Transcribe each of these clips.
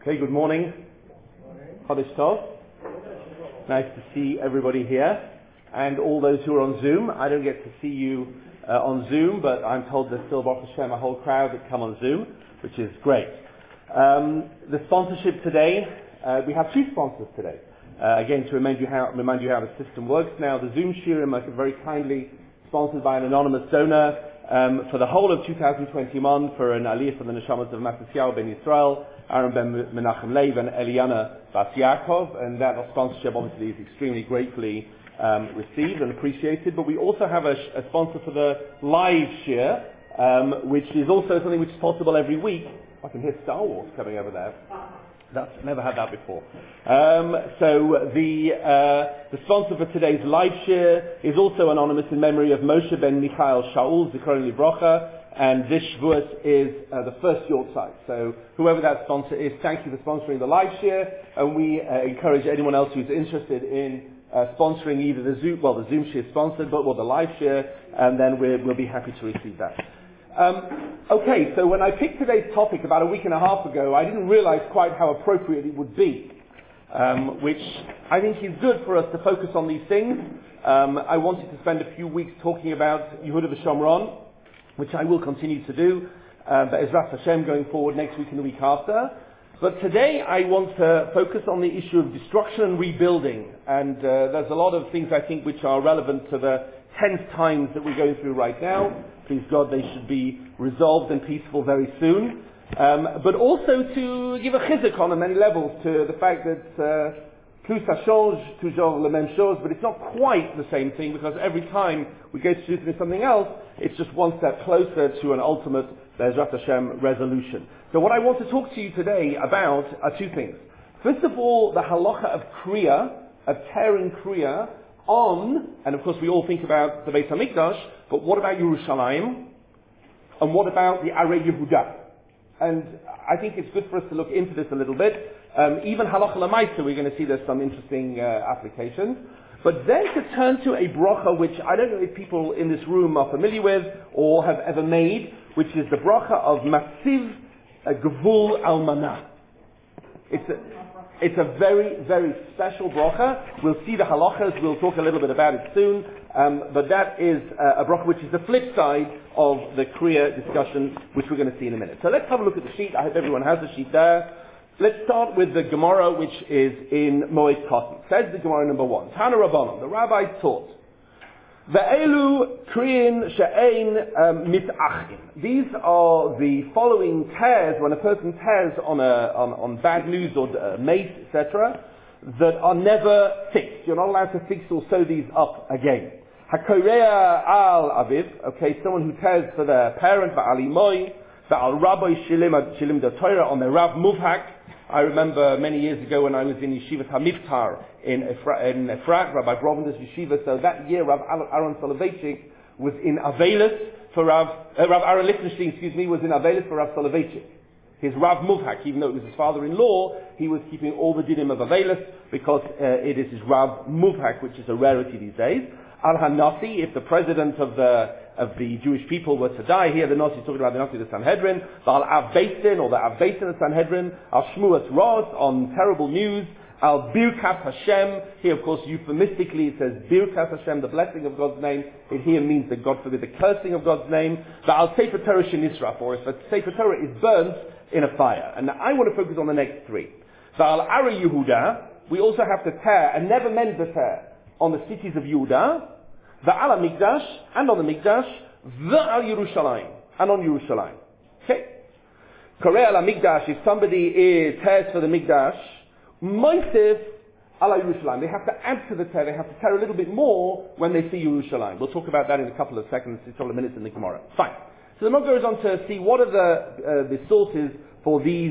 Okay, good morning. Chodesh Tov. Nice to see everybody here and all those who are on Zoom. I don't get to see you on Zoom, but I'm told there's still, Baruch Hashem, a whole crowd that come on Zoom, which is great. The sponsorship today, we have two sponsors today. Again, to remind you how the system works now. The Zoom Shirim are very kindly sponsored by an anonymous donor for the whole of 2021 for an aliyah for the neshamas of Matisyahu ben Yisrael, Aaron ben Menachem Lev, and Eliana Bas Yaakov, and that sponsorship obviously is extremely gratefully received and appreciated. But we also have a sponsor for the live shir, which is also something which is possible every week. I can hear Star Wars coming over there. Never had that before. So the sponsor for today's live shir is also anonymous in memory of Moshe ben Michael Shaul, Zikaron Livrocha, and this Shavuos is the first Yortzeit. So whoever that sponsor is, thank you for sponsoring the live shir, and we encourage anyone else who's interested in sponsoring either the Zoom shir sponsored, or the live shir, and then we'll be happy to receive that. Okay, so when I picked today's topic about a week and a half ago, I didn't realize quite how appropriate it would be, which I think is good for us to focus on these things. I wanted to spend a few weeks talking about Yehuda v'Shomron, which I will continue to do, but Ezras Hashem going forward next week and the week after. But today I want to focus on the issue of destruction and rebuilding, and there's a lot of things I think which are relevant to the tense times that we're going through right now. Please God, they should be resolved and peaceful very soon. But also to give a chizuk on many levels to the fact that plus ça change, toujours la même chose, but it's not quite the same thing, because every time we go to do something else, it's just one step closer to an ultimate Be'ezrat Hashem resolution. So what I want to talk to you today about are two things. First of all, the halacha of kriya, of tearing kriya, and of course we all think about the Beis HaMikdash, but what about Yerushalayim? And what about the Arei Yehuda? And I think it's good for us to look into this a little bit. Even halacha l'maisa, we're going to see there's some interesting applications. But then to turn to a bracha, which I don't know if people in this room are familiar with or have ever made, which is the bracha of Masiv Gevul Almanah. It's a very, very special bracha. We'll see the halachas. We'll talk a little bit about it soon. But that is a bracha which is the flip side of the Kriya discussion, which we're going to see in a minute. So let's have a look at the sheet. I hope everyone has the sheet there. Let's start with the Gemara, which is in Moed Katan. Says the Gemara number 1. Tana Rabbanon, the rabbis taught, Ve'elu kriyin she'ein mit'achin. These are the following tears, when a person tears on bad news or mace, etc., that are never fixed. You're not allowed to fix or sew these up again. Hakorea al aviv, okay, someone who tears for their parent, va'al imoy, va'al rabbi shilim the Torah, on their Rav Muvhak. I remember many years ago when I was in Yeshivat HaMiftar in Efrat, Rabbi Grovender's Yeshiva, so that year Rav Aaron Soloveitchik was in Avelis for Rav Aaron Lichtenstein, was in Avelis for Rav Soloveitchik. His Rav Muvhak, even though it was his father-in-law, he was keeping all the dinim of Avelis because it is his Rav Muvhak, which is a rarity these days. Al-Hanasi, if the president of the Jewish people were to die, here the Nasi is talking about the Nasi of the Sanhedrin, the Al-Av Beisin, or the Av Beisin of the Sanhedrin, Al-Shmuas Ros, on terrible news, Al-Birkat Hashem, here of course euphemistically it says Birkat Hashem, the blessing of God's name, it here means that God forbid the cursing of God's name, the Al-Sefer Torah Shenisraf, or if a Sefer Torah is burnt in a fire. And I want to focus on the next three. The Al-Arei Yehuda, we also have to tear and never mend the tear on the cities of Yehuda, the Al Mikdash, and on the Mikdash, the Al Yerushalayim, and on Yerushalayim. Okay? Koreh Al Mikdash, if somebody tears for the Mikdash, Moisef Al Yerushalayim. They have to add to the tear, they have to tear a little bit more when they see Yerushalayim. We'll talk about that in a couple of seconds, a couple of minutes in the Gemara. Fine. So the Gemara goes on to see what are the sources for these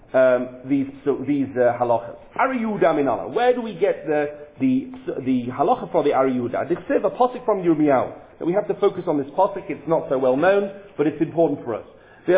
halachas. Arei Yehuda minala. Where do we get the halacha for the Arei Yehuda? This is a pasuk from Yirmiyahu. That we have to focus on this pasuk. It's not so well known, but it's important for us. So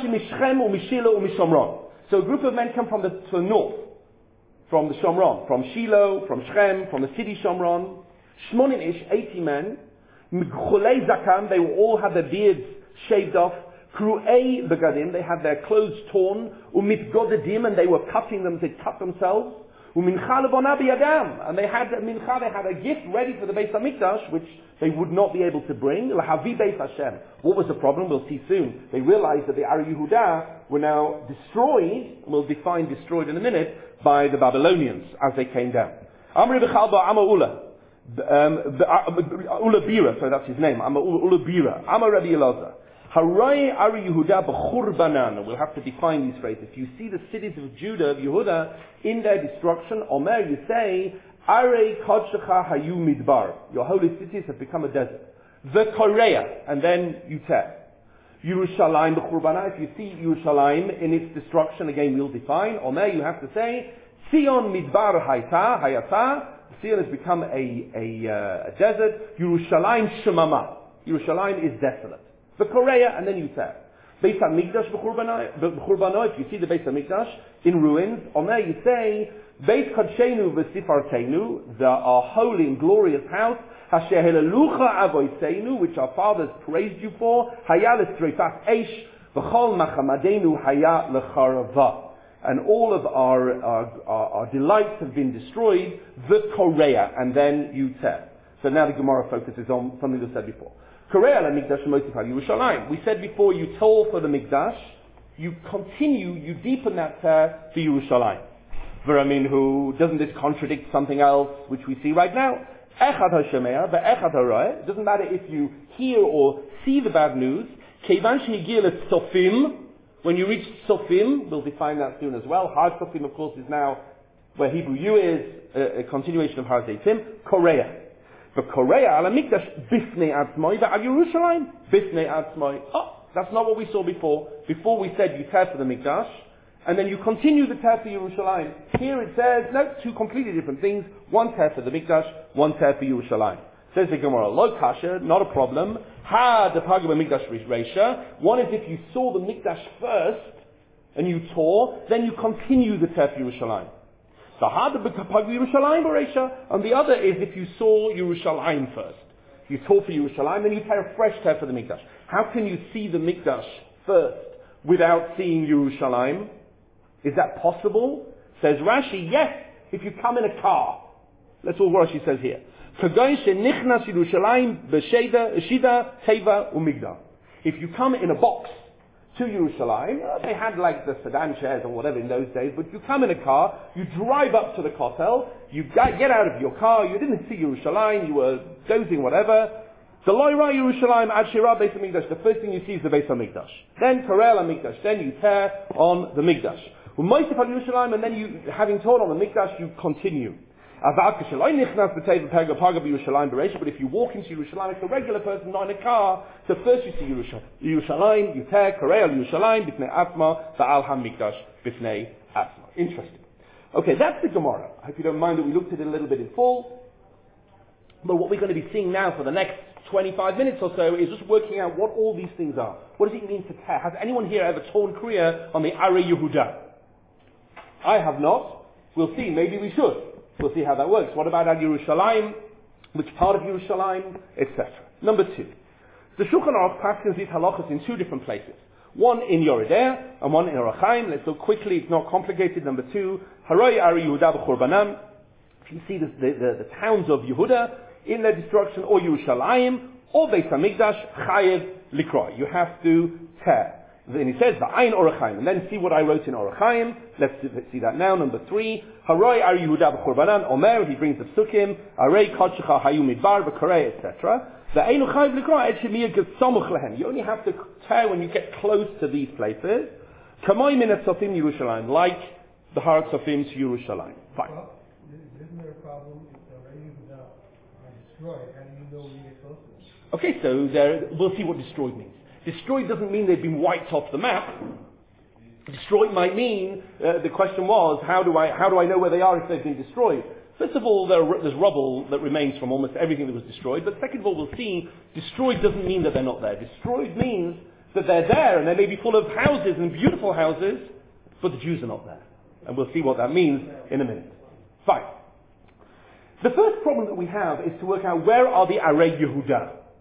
a group of men come from the north, from the Shomron, from Shiloh, from Shechem, from the city Shomron. Shmonin ish, 80 men. Mechulei zakam. They will all have their beards shaved off. Kru'ei begadim, they had their clothes torn. Umitgodedim, and they were cutting them to cut themselves. Umincha lebona biyadam, and they had mincha, they had a gift ready for the Beis Hamikdash, which they would not be able to bring. Lahavi Beis Hashem. What was the problem? We'll see soon. They realized that the Ari Yehuda were now destroyed, we'll define destroyed in a minute, by the Babylonians as they came down. Amri b'chalba Ama Ula. Ula Bira, so that's his name. Ula Bira. Amar Rabbi Elazar. Harai Ari Yehuda b'churbanan. We'll have to define these phrases. If you see the cities of Judah, of Yehuda, in their destruction, Omer, you say, Arei Kodshecha Hayu Midbar. Your holy cities have become a desert. The Korea, and then you tell. Yerushalayim b'churbanan. If you see Yerushalayim in its destruction, again we'll define. Omer, you have to say, Sion Midbar Hayata. Sion has become a desert. Yerushalayim Shemama. Yerushalayim is desolate. The Korea, and then you say, Beis HaMikdash b'churbanah. If you see the Beis HaMikdash in ruins, on there you say, Beis Kodshenu v'sifartenu, our holy and glorious house, Hasher helelucha avoseinu, which our fathers praised you for, Haya l'strefat eish, v'chol machamadenu haya l'charava. And all of our delights have been destroyed, the Korea, and then you tell. So now the Gemara focuses on something we said before. We said before, you toll for the Mikdash, you continue, you deepen that for Yerushalayim. V'raminhu, doesn't this contradict something else which we see right now? Echad hashemea ve'echad haroeh. It doesn't matter if you hear or see the bad news. Keivan shehigia letzofim, when you reach Sofim, we'll define that soon as well. Har Sofim, of course, is now where Hebrew U is, a continuation of Har Zeitim. Korea. But Korea, ala mikdash, bifnei atzmoi, ve'al Yerushalayim, bifnei atzmoi. Oh, that's not what we saw before. Before we said you tear for the Mikdash, and then you continue the tear for Yerushalayim. Here it says, no, two completely different things. One tear for the Mikdash, one tear for Yerushalayim. Says the Gemara, lo kasha, not a problem. Ha, the pagba Mikdash reisha. One is if you saw the Mikdash first, and you tore, then you continue the tear for Yerushalayim. And the other is if you saw Yerushalayim first. You tore for Yerushalayim, then you tear a fresh tear for the Mikdash. How can you see the Mikdash first without seeing Yerushalayim? Is that possible? Says Rashi, yes, if you come in a car. That's all Rashi says here. If you come in a box to Yerushalayim, they had like the sedan chairs or whatever in those days, but you come in a car, you drive up to the Kotel, you get out of your car, you didn't see Yerushalayim, you were dozing, whatever. The Loira Yerushalayim Ad Shirah Beis HaMikdash, the first thing you see is the Beis HaMikdash. Then Karel HaMikdash, then you tear on the Mikdash. U'moisif on Yerushalayim, and then you, having torn on the Mikdash, you continue. But if you walk into Yerushalayim, it's a regular person, not in a car. So first you see Yerushalayim, you tear, Korea, Yerushalayim, Bifnei Atma, Ba'al HaMikdash, Bifnei Atma. Interesting. Okay, that's the Gemara. I hope you don't mind that we looked at it a little bit in full. But what we're going to be seeing now for the next 25 minutes or so is just working out what all these things are. What does it mean to tear? Has anyone here ever torn Kriya on the Ari Yehuda? I have not. We'll see. Maybe we should. We'll see how that works. What about Yerushalayim? Which part of Yerushalayim? Etc. Number 2. The Shulchan Aruch paskins these halachas in 2 different places. One in Yoredea and one in Orach Chaim. Let's go quickly. It's not complicated. Number 2. Haroi Ari Yehuda b'churbanam. If you see the towns of Yehuda in their destruction, or Yerushalayim, or Beis HaMikdash, chayev likra. You have to tear. Then he says, V'ayin Orach Chaim. And then see what I wrote in Orach Chaim. Let's see that now. Number 3. Haroi Ari Yehuda b'churbanan. Omer, he brings the psukim. Arei kodshecha hayu midbar b'karei, etc. V'ayin chayev likra. Et shemiyah gesamuch lehem. You only have to tear when you get close to these places. Kamoi min etzofim Yerushalayim. Like the Har Tzofim to Yerushalayim. Fine. Well, isn't there a problem if the Arei Yehuda are destroyed? How do you know when you get close to them? Okay, so we'll see what destroyed means. Destroyed doesn't mean they've been wiped off the map. Destroyed might mean, the question was, how do I know where they are if they've been destroyed? First of all, there's rubble that remains from almost everything that was destroyed, but second of all, we'll see, destroyed doesn't mean that they're not there. Destroyed means that they're there, and they may be full of houses and beautiful houses, but the Jews are not there. And we'll see what that means in a minute. Fine. The first problem that we have is to work out where are the Arei Yehuda.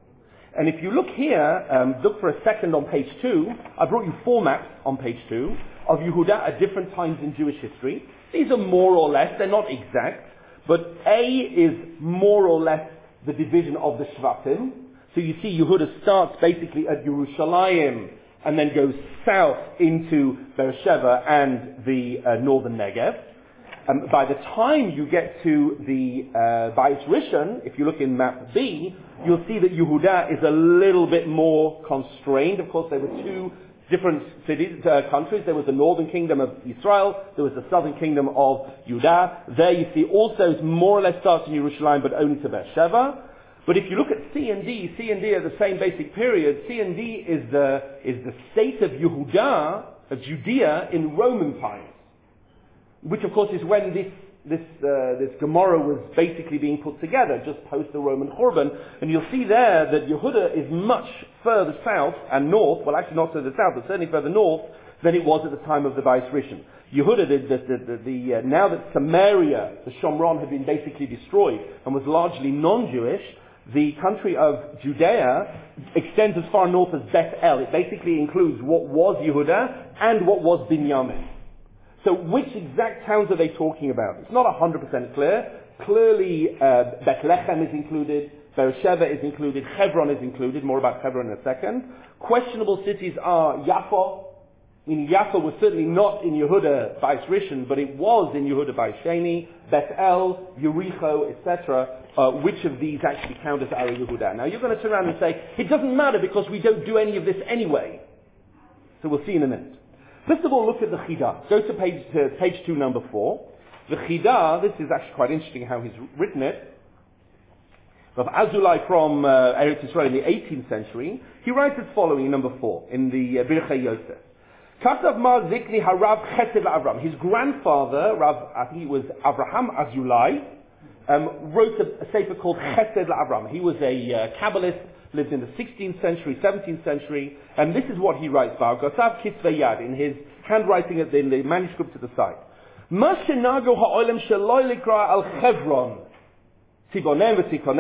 And if you look here, look for a second on page 2, I brought you 4 maps on page 2 of Yehuda at different times in Jewish history. These are more or less, they're not exact, but A is more or less the division of the Shvatim. So you see Yehuda starts basically at Yerushalayim and then goes south into Beersheba and the northern Negev. By the time you get to the Bayis Rishon, if you look in map B, you'll see that Yehuda is a little bit more constrained. Of course, there were 2 different cities, countries. There was the northern kingdom of Israel. There was the southern kingdom of Judah. There you see also it more or less starts in Yerushalayim, but only to Beersheba. But if you look at C and D are the same basic period. C and D is the state of Yehuda, of Judea, in Roman times, which of course is when this Gemara was basically being put together, just post the Roman Churban. And you'll see there that Yehuda is much further south and north, well actually not to the south, but certainly further north than it was at the time of the Bayis Rishon. Yehuda, now that Samaria, the Shomron, had been basically destroyed and was largely non-Jewish, the country of Judea extends as far north as Beth El. It basically includes what was Yehuda and what was Binyamin. So which exact towns are they talking about? It's not 100% clear. Clearly, Bethlehem is included, Beersheba is included, Hebron is included, more about Hebron in a second. Questionable cities are Yaffo. Yaffo was certainly not in Yehuda Bayis Rishon, but it was in Yehuda Bayis Sheni, Beth El, Yericho, etc. Which of these actually count as Ari Yehuda? Now you're going to turn around and say, it doesn't matter because we don't do any of this anyway. So we'll see in a minute. First of all, look at the Chidah. Go to page 2, number 4. The Chidah, this is actually quite interesting how he's written it. Of Azulai from Eretz Yisrael in the 18th century, he writes as following in number 4, in the Birchei Yosef. Katav Ma Zikri Harav Chesed Avram. His grandfather, I think it was Avraham Azulai, wrote a sefer called Chesed Avram. He was a Kabbalist, lived in the 16th century, 17th century, and this is what he writes about. Gosav Kisvei Yad, in his handwriting in the manuscript to the side. Ma shenago ha'olam sheloi likra al Chevron, Tzibonem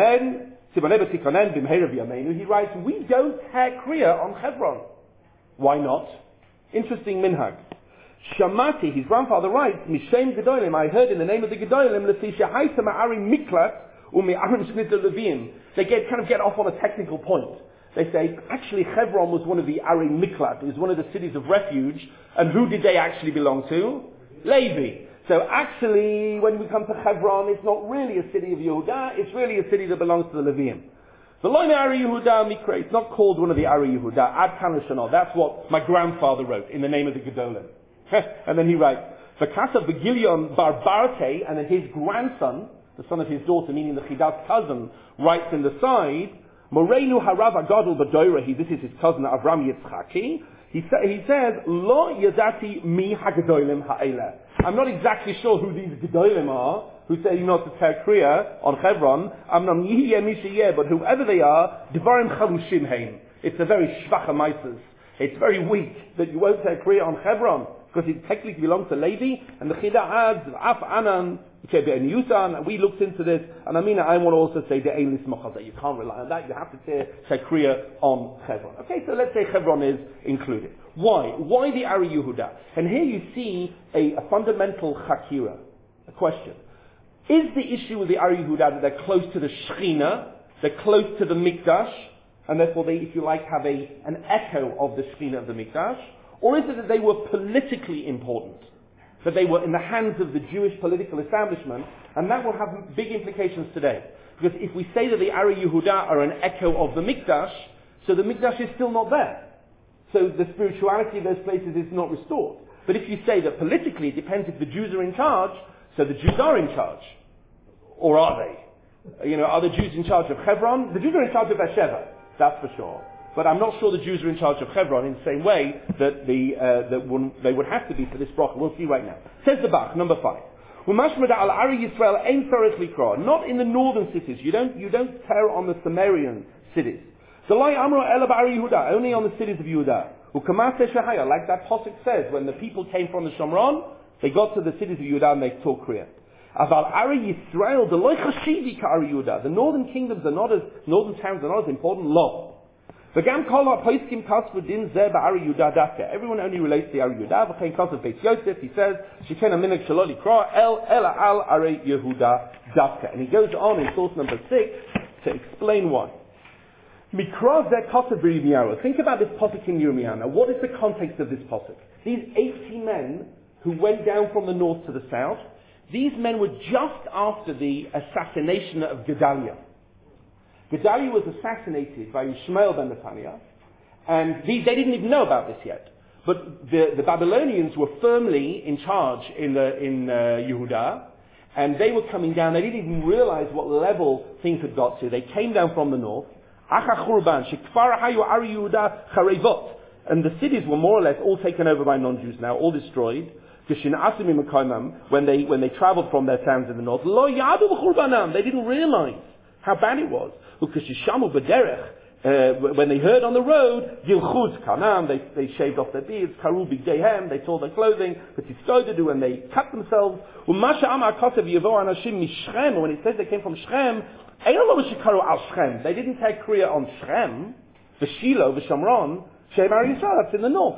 v'Tikonen b'mheirav yameinu. He writes, we don't have Kriya on Hebron. Why not? Interesting minhag. Shamati, his grandfather writes, Mishem Gedolim, I heard in the name of the Gedolim, Lefi shehaita ma'ari miklat u'me'arim shnit levim. They kind of get off on a technical point. They say, actually Hebron was one of the Ari Miklat, it was one of the cities of refuge, and who did they actually belong to? Levi. So actually, when we come to Hebron, it's not really a city of Yehuda, it's really a city that belongs to the Leviim. The Loine Ari Yehuda Mikra, it's not called one of the Ari Yehuda, Ad Kan L'Shana. That's what my grandfather wrote in the name of the Gedolim. And then he writes, V'kasa V'gilion Bar Barte, and then his grandson, the son of his daughter, meaning the Chidah's cousin, writes in the side, Moreinu Harav Agadol B'Doirahi, this is his cousin Avram Yitzchaki. He says, Lo Yadati Mi HaGedolim Ha'ela. I'm not exactly sure who these Gedolim are, who say not to tear Kriya on Hebron. Amnam Yihye Mishiyeh, but whoever they are, Devarim Chalushim Heim. It's a very shvacha maises. It's very weak that you won't tear Kriya on Hebron, because it technically belongs to Levi, and the Chidah adds, Af Anan, and we looked into this, and I want to also say the Eilis Mochaza. You can't rely on that. You have to say Kriya on Hebron. Okay, so let's say Hebron is included. Why? Why the Ari Yehuda? And here you see a fundamental chakira, a question. Is the issue with the Ari Yehuda that they're close to the Shechina, they're close to the Mikdash, and therefore they, if you like, have an echo of the Shechina of the Mikdash? Or is it that they were politically important? That they were in the hands of the Jewish political establishment, and that will have big implications today. Because if we say that the Ari Yehuda are an echo of the Mikdash, so the Mikdash is still not there. So the spirituality of those places is not restored. But if you say that politically it depends if the Jews are in charge, so the Jews are in charge. Or are they? Are the Jews in charge of Hebron? The Jews are in charge of Beersheba, that's for sure. But I'm not sure the Jews are in charge of Hebron in the same way that they would have to be for this bracha. We'll see right now. Says the Bach, number 5. Not in the northern cities. You don't tear on the Sumerian cities. Only on the cities of Yehuda. Like that posuk says, when the people came from the Shomron, they got to the cities of Yehuda and they taught Kriya. The northern kingdoms northern towns are not as important. Lo. V'gam kol ha'poiskim kasvu din zeh ba'ari Yehuda dafka. Everyone only relates to Ari Yehuda. V'chein kasav Beis Yosef, he says, sheken ha'minhag shelo likra ela al Ari Yehuda dafka. And he goes on in source number 6 to explain why. Mikra zeh kasav b'Yirmiyahu. Think about this posuk in Yirmiyahu. Now, what is the context of this posuk? These 80 men who went down from the north to the south, these men were just after the assassination of Gedaliah. Gedaliah was assassinated by Ishmael ben Nethaniah, and they didn't even know about this yet. But the Babylonians were firmly in charge in Yehuda, and they were coming down. They didn't even realize what level things had got to. They came down from the north. And the cities were more or less all taken over by non-Jews now, all destroyed. When they traveled from their towns in the north, they didn't realize how bad it was. When they heard on the road, they shaved off their beards, they tore their clothing, and they cut themselves. When it says they came from Shechem, they didn't take Kriya on Shechem, the Shiloh, the Shamron, Shem Ari Yisrael, that's in the north.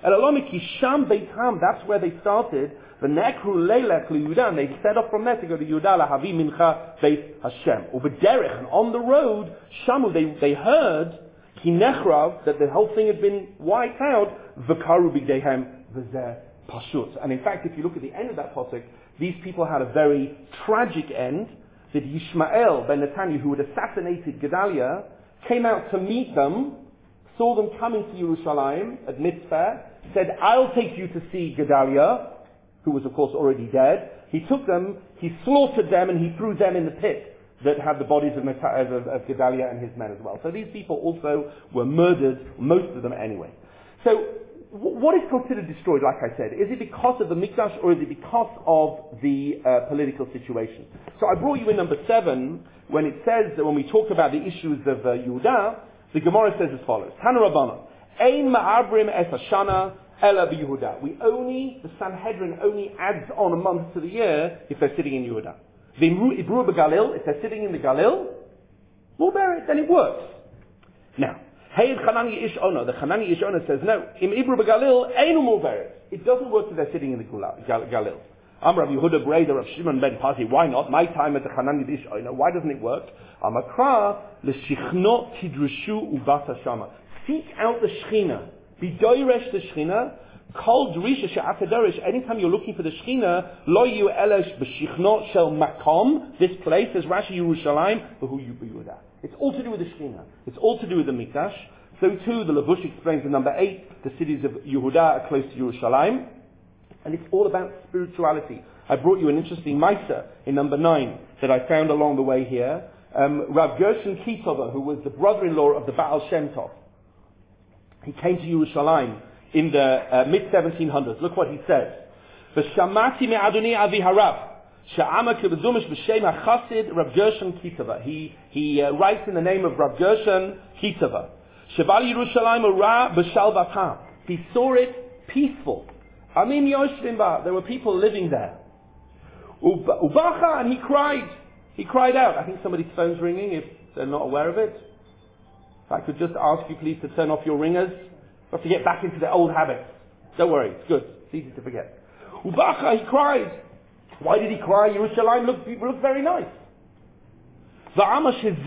That's where they started. The Nekru Leilech Yehuda, and they set off from there to go to Yehuda Lahavi Mincha Beit Hashem. Uberderech, and on the road, Shamu, they heard Kinechrav, that the whole thing had been wiped out. V'karu b'gdeihem v'zeh pashut. And in fact, if you look at the end of that posuk, these people had a very tragic end. That Yishmael ben Nethaniah, who had assassinated Gedaliah, came out to meet them, saw them coming to Yerushalayim at Mitzvah, said, "I'll take you to see Gedaliah," who was of course already dead. He took them, he slaughtered them, and he threw them in the pit that had the bodies of Gedaliah and his men as well. So these people also were murdered, most of them anyway. So what is considered destroyed, like I said? Is it because of the Mikdash, or is it because of the political situation? So I brought you in number 7, when it says that when we talk about the issues of Yehuda, the Gemara says as follows: Tana Rabbana, Ein ma'abrim es hashana ela b'Yehuda. The Sanhedrin only adds on a month to the year if they're sitting in Yehuda. V'imru ibru b'Galil, if they're sitting in the Galil, then it works. Now, Hey Chanani Ish Ono, the Chanani Ish Ono says, no, Im Ibru b'Galil, Einu Mulberet. It doesn't work if they're sitting in the Galil. Amr Yehuda Breder of Shimon ben Pazi, why not? My time at the Chanani Ish Ono, why doesn't it work? Amakra, l'shichno tidrushu ubata shama. Seek out the Shechina. Be doiresh the Shechina. Kol drisha she'atadorish. Anytime you're looking for the Shechina, lo yu elesh b'shichno shel makom. This place, says Rashi, Yerushalayim, v'hu yu b'Yehuda. It's all to do with the Shechina. It's all to do with the Mikdash. So too, the Lavush explains in number 8, the cities of Yehuda are close to Yerushalayim. And it's all about spirituality. I brought you an interesting Maisa in number 9 that I found along the way here. Rav Gershon Kitova, who was the brother-in-law of the Baal Shem Tov, he came to Yerushalayim in the mid-1700s. Look what he says. V'shamati me'adoni avi harav. Sha'ama k'bezumish b'shem ha'chasid Rav Gershon Kitova. He writes in the name of Rav Gershon Kitova. Sheval Yerushalayim ura b'shalvatam. He saw it peaceful. Amim yoshvim ba. There were people living there. Ubacha, and he cried. He cried out. I think somebody's phone's ringing if they're not aware of it. If I could just ask you please to turn off your ringers. You have to get back into their old habits. Don't worry, it's good. It's easy to forget. Ubacha, he cried. Why did he cry? Yerushalayim looked very nice. What I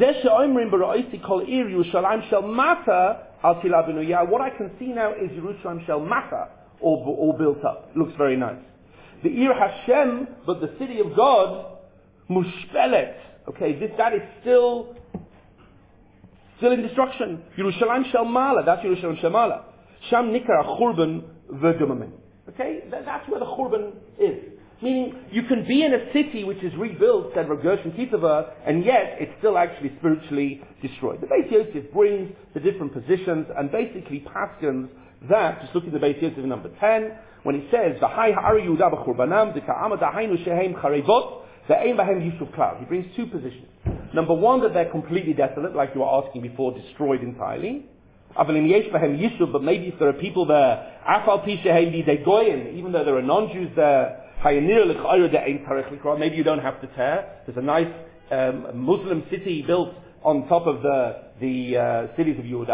can see now is Yerushalayim shel mata, all built up. Looks very nice. The Ir Hashem, but the city of God, mushpelet. Okay, that is still in destruction. Yerushalayim shel mala. That's Yerushalayim shel mala. Sham nikar churban v'dumamin. Okay, that's where the churban is. Meaning, you can be in a city which is rebuilt, said Rav Gershon Kitova, and yet it's still actually spiritually destroyed. The Beis Yosef brings the different positions and basically paskins that, just look at the Beis Yosef in number 10, when he says, V'hai ha'ari Yehuda b'churbanam, d'ka'amad ha'hainu shehem charevot, ve'ein b'hem yishuv klal. He brings two positions. Number one, that they're completely desolate, like you were asking before, destroyed entirely. But maybe if there are people there, even though there are non-Jews there, maybe you don't have to tear. There's a nice Muslim city built on top of the cities of Yehuda.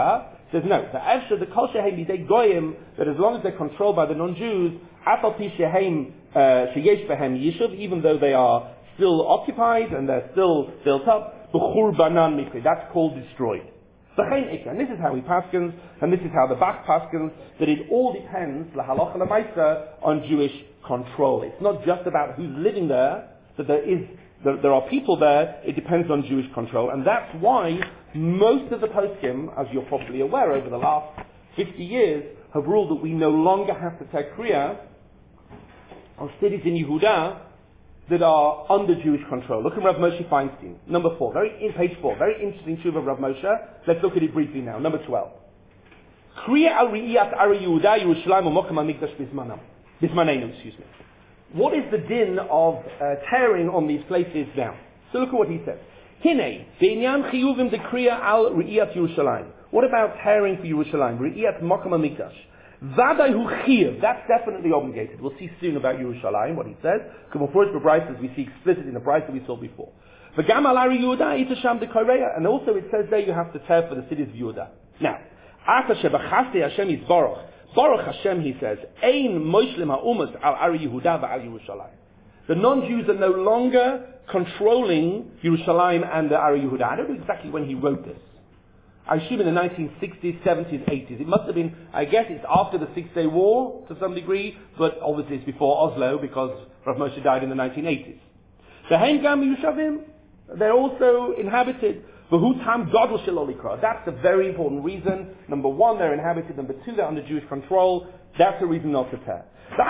says no. The Efsha, the Kol Shehem Bidei Goyim, that as long as they're controlled by the non-Jews, Afal Pi Shehem Sheyesh Behem Yishuv, even though they are still occupied and they're still built up, B'churbanan Mikri, that's called destroyed. And this is how he paskins, and this is how the Bach paskins, that it all depends, lahalacha lemaisa, on Jewish control. It's not just about who's living there, that there are people there, it depends on Jewish control. And that's why most of the poskim, as you're probably aware, over the last 50 years, have ruled that we no longer have to take kriya on cities in Yehuda that are under Jewish control. Look at Rav Moshe Feinstein, number 4, page 4, very interesting tshuva of Rav Moshe. Let's look at it briefly now. Number 12. Kriya al Re'iyat Ari Yehuda Yerushalayim u'Mokam HaMikdash Bismanenu, excuse me. What is the din of tearing on these places now? So look at what he says. Hine, Be'inyan Chiyuvim Dekriya al Re'iyat Yerushalayim. What about tearing for Yerushalayim? Re'iyat Mokam HaMikdash. Vaday hu chiyav, that's definitely obligated. We'll see soon about Yerushalayim, what he says. Because before it's the we see explicit in the price that we saw before. V'gam al Ari Yehuda itasham dekoreya, and also it says there you have to tear for the cities of Yehuda. Now, Ata shebachaste Hashem yisbaruch, Baruch Hashem, he says, Ein moishlim ha'umas al Ari Yehuda v'al Yerushalayim. The non-Jews are no longer controlling Yerushalayim and the Ari Yehuda. I don't know exactly when he wrote this. I assume in the 1960s, 70s, 80s. It must have been, I guess it's after the Six-Day War to some degree, but obviously it's before Oslo because Rav Moshe died in the 1980s. The Hengam Yushavim, they're also inhabited. That's a very important reason. Number 1, they're inhabited. Number 2, they're under Jewish control. That's a reason not to tear.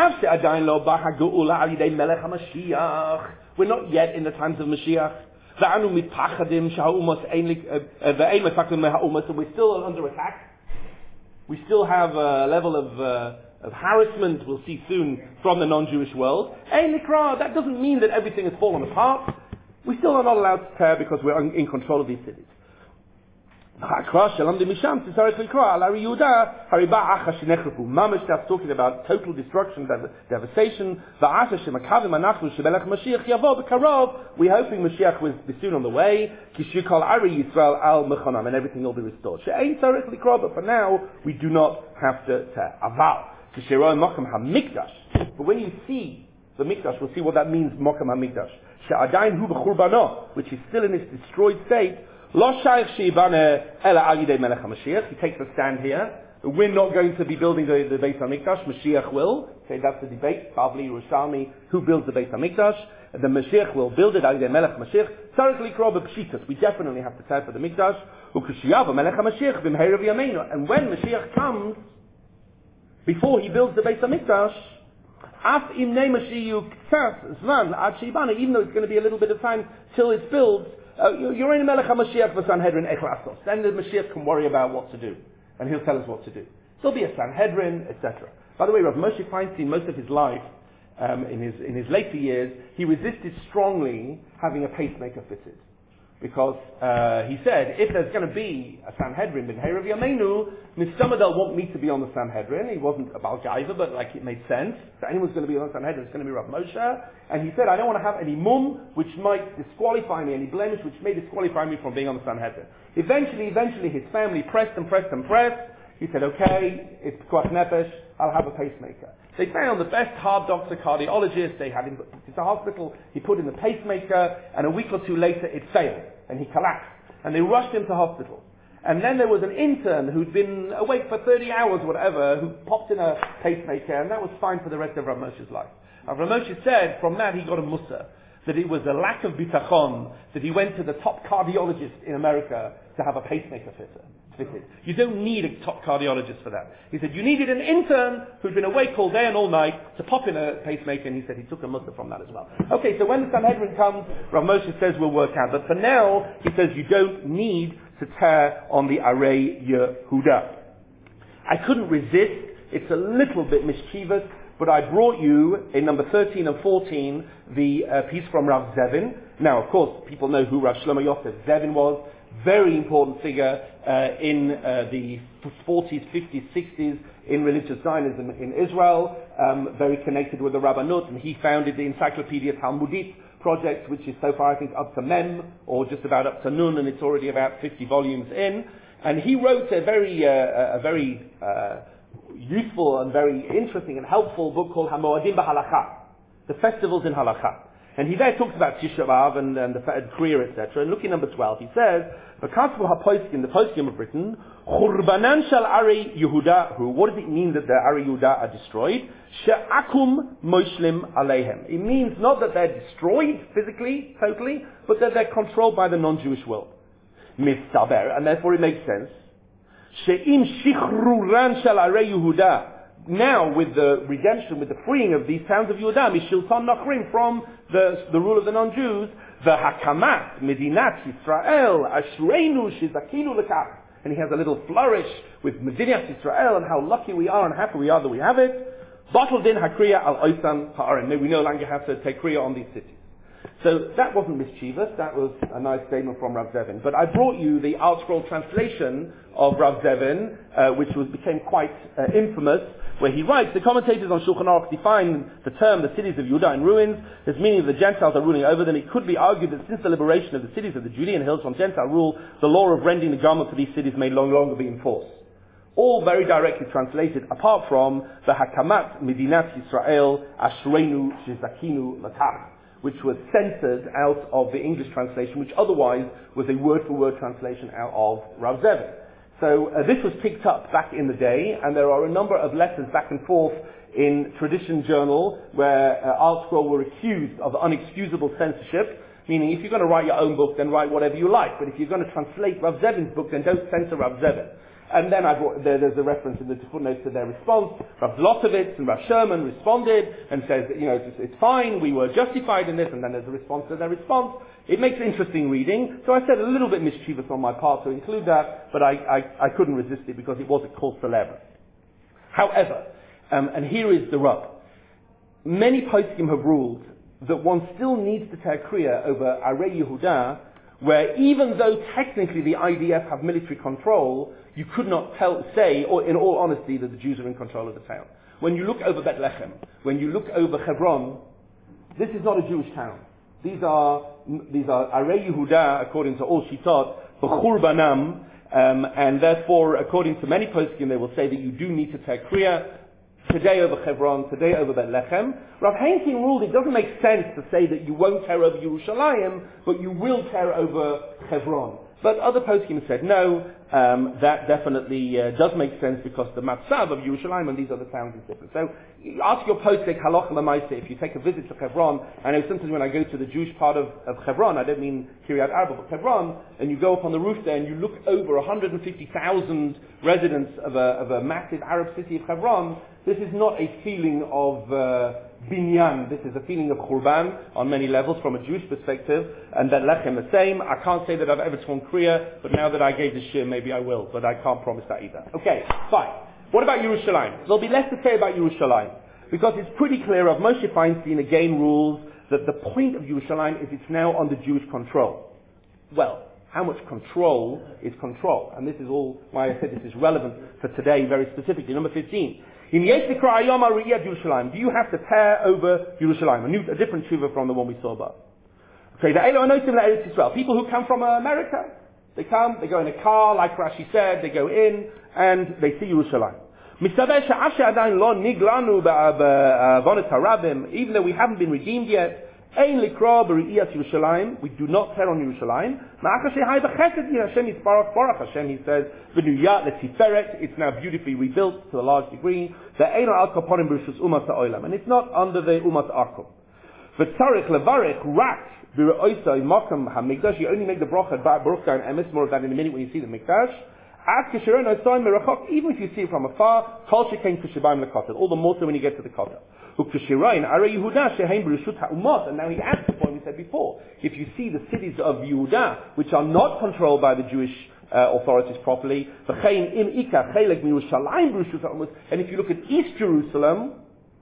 We're not yet in the times of Mashiach. So we're still under attack. We still have a level of harassment, we'll see soon, from the non-Jewish world. That doesn't mean that everything has fallen apart. We still are not allowed to tear because we're in control of these cities. Mamash, that's talking about total destruction, devastation. We're hoping Mashiach will be soon on the way. And everything will be restored. But for now, we do not have to tear. But when you see the Mikdash, we'll see what that means, Mokam HaMikdash. Which is still in its destroyed state. He takes a stand here. We're not going to be building the Beit HaMikdash. Mashiach will. Okay, that's the debate. Bavli, Yerushalmi, who builds the Beit HaMikdash? The Mashiach will build it. Alidei Melech Mashiach. We definitely have to tear for the Mikdash. And when Mashiach comes, before he builds the Beit HaMikdash, even though it's going to be a little bit of time till it's built, you're in Melech HaMashiach for Sanhedrin Echlasos. Then the Mashiach can worry about what to do. And he'll tell us what to do. There'll be a Sanhedrin, etc. By the way, Rav Moshe Feinstein, most of his life, in his later years, he resisted strongly having a pacemaker fitted. Because he said, if there's going to be a Sanhedrin, Ben Herav Yameinu, Mistama they'll want me to be on the Sanhedrin. He wasn't a Baal Gaiva, but like it made sense. So anyone's going to be on the Sanhedrin, it's going to be Rav Moshe. And he said, I don't want to have any mum which might disqualify me, any blemish which may disqualify me from being on the Sanhedrin. Eventually his family pressed. He said, okay, it's Pekuach Nefesh, I'll have a pacemaker. They found the best heart doctor, cardiologist, they had him, it's a hospital, he put in the pacemaker, and a week or two later it failed, and he collapsed. And they rushed him to hospital. And then there was an intern who'd been awake for 30 hours, whatever, who popped in a pacemaker, and that was fine for the rest of Rav Moshe's life. And Rav Moshe said, from that he got a mussar, that it was a lack of bitachon, that he went to the top cardiologist in America to have a pacemaker fitted. You don't need a top cardiologist for that. He said, you needed an intern who'd been awake all day and all night to pop in a pacemaker, and he said he took a mussar from that as well. Okay, so when the Sanhedrin comes, Rav Moshe says we'll work out. But for now, he says you don't need to tear on the Arei Yehuda. I couldn't resist. It's a little bit mischievous, but I brought you in number 13 and 14 the piece from Rav Zevin. Now, of course, people know who Rav Shlomo Yosef Zevin was. Very important figure in the 40s, 50s, 60s in religious Zionism in Israel. Very connected with the Rabbanut, and he founded the Encyclopedia Talmudit project, which is so far I think up to Mem, or just about up to Nun, and it's already about 50 volumes in. And he wrote a very useful and very interesting and helpful book called HaMoadim B'Halacha, the festivals in Halacha. And he there talks about Tisha B'Av and the Kriya, etc. And look at number 12. He says, "V'katvu haPoskim, the Poskim have written, Churbanan shel Arei Yehuda." What does it mean that the Arei Yehuda are destroyed? She'akum moshlim aleihem. It means not that they're destroyed physically, totally, but that they're controlled by the non-Jewish world. Mistaber, and therefore it makes sense. She'im shichruran shel Arei Yehuda. Now, with the redemption, with the freeing of these towns of Yehuda, Mishilton Nachrim, from the rule of the non-Jews, the Hakamat, Medinat Yisrael, Ashreinu, Shizakinu Lekach. And he has a little flourish with Medinat Yisrael and how lucky we are and happy we are that we have it. Batal din Hakriya al Oisan Ha'arim. May we no longer have to take Kriya on these cities. So that wasn't mischievous, that was a nice statement from Rav Zevin. But I brought you the Art Scroll translation of Rav Zevin, which became quite infamous, where he writes, the commentators on Shulchan Aruch define the term, the cities of Judah in ruins, as meaning the Gentiles are ruling over them. It could be argued that since the liberation of the cities of the Judean hills from Gentile rule, the law of rending the garments of these cities may no longer be enforced. All very directly translated, apart from the Hakamat Medinat Yisrael Ashreinu Shizakinu Latach, which was censored out of the English translation, which otherwise was a word-for-word translation out of Rav Zevin. So this was picked up back in the day, and there are a number of letters back and forth in Tradition Journal where Art Scroll were accused of unexcusable censorship, meaning if you're going to write your own book, then write whatever you like, but if you're going to translate Rav Zevin's book, then don't censor Rav Zevin. And then there's a reference in the footnotes to their response. Rav Zlotowitz and Rav Sherman responded and says that, it's fine, we were justified in this, and then there's a response to their response. It makes interesting reading. So I said a little bit mischievous on my part to include that, but I couldn't resist it because it was a cause célèbre. However, and here is the rub. Many poskim have ruled that one still needs to take kriya over Arei Yehuda, where even though technically the IDF have military control, you could not say, or in all honesty, that the Jews are in control of the town. When you look over Bethlehem, when you look over Hebron, this is not a Jewish town. These are Arei Yehuda, according to all Shitot, B'churbanam, and therefore, according to many poskim, they will say that you do need to take kriya today over Hebron, today over Bethlehem. Rav Henkin ruled it doesn't make sense to say that you won't tear over Yerushalayim, but you will tear over Hebron. But other poskim said no, that definitely does make sense because the matzav of Yerushalayim and these other towns is different. So ask your postik halacha l'maaseh if you take a visit to Hebron. I know sometimes when I go to the Jewish part of Hebron, I don't mean Kiryat Arba, but Hebron, and you go up on the roof there and you look over 150,000 residents of a massive Arab city of Hebron. This is not a feeling of binyan. This is a feeling of churban on many levels from a Jewish perspective, and that lechem the same. I can't say that I've ever torn kriya, but now that I gave the shir, maybe I will, but I can't promise that either. Okay, fine. What about Yerushalayim? There'll be less to say about Yerushalayim, because it's pretty clear. Rav Moshe Feinstein again rules that the point of Yerushalayim is it's now under Jewish control. Well, how much control is control? And this is all why I said this is relevant for today very specifically. Number 15. Do you have to tear over Yerushalayim? A different tshuva from the one we saw above. Okay, people who come from America, they go in a car, like Rashi said, they go in, and they see Yerushalayim. Even though we haven't been redeemed yet, we do not tear on Yerushalayim. Hashem, he says, it's now beautifully rebuilt to a large degree. And it's not under the Umat Akum. You only make the bracha Baruch and emes, more of that in a minute when you see the Mikdash. Even if you see it from afar, all the more so when you get to the Kotel. And now he adds the point we said before. If you see the cities of Yehuda, which are not controlled by the Jewish authorities properly, and if you look at East Jerusalem,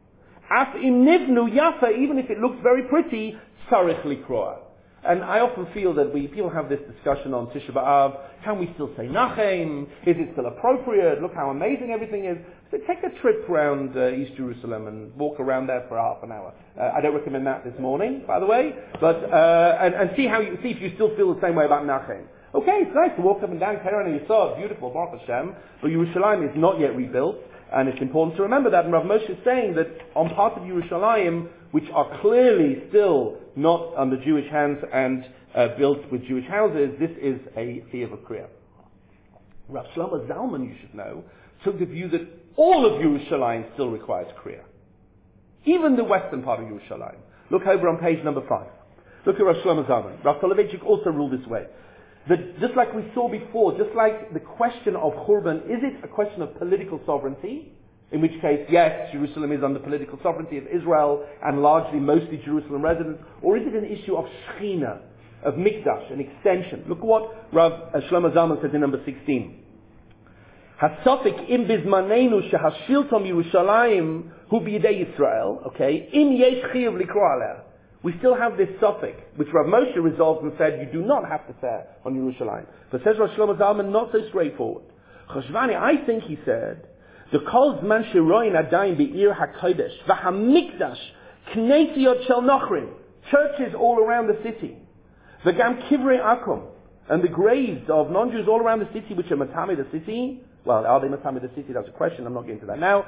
even if it looks very pretty, sarich likroa. And I often feel that people have this discussion on Tisha B'Av. Can we still say Nachem? Is it still appropriate? Look how amazing everything is. So take a trip around East Jerusalem and walk around there for half an hour. I don't recommend that this morning, by the way. But and see if you still feel the same way about Nachem. Okay, it's nice to walk up and down Tehran and Yisod, beautiful, Baruch Hashem, but Yerushalayim is not yet rebuilt, and it's important to remember that. And Rav Moshe is saying that on parts of Yerushalayim, which are clearly still not under Jewish hands and built with Jewish houses, this is a Chiyuv of Kriya. Rav Shlomo Zalman, you should know, took the view that all of Yerushalayim still requires Kriya. Even the western part of Yerushalayim. Look over on page number 5. Look at Rav Shlomo Zalman. Rav Soloveitchik also ruled this way. That just like we saw before, just like the question of Churban, is it a question of political sovereignty? In which case, yes, Jerusalem is under political sovereignty of Israel and largely mostly Jerusalem residents. Or is it an issue of Shechina, of Mikdash, an extension? Look what Rav Shlomo Zalman says in number 16. Hasofik im bizmanenu shehashiltom Yerushalayim hu b'yedei Yisrael, okay, im yesh chiyuv likro aleh. We still have this suffix, which Rav Moshe resolved and said, you do not have to say on Yerushalayim. But says Rav Shlomo Zalman, not so straightforward. Chashvani, I think he said, the kol zman sheroin adayim be'ir hakodesh, v'hamikdash, knesiot shel nochrim, churches all around the city, v'gam kivrei akum, and the graves of non-Jews all around the city, which are matami the city. Well, are they matami the city? That's a question. I'm not getting to that now.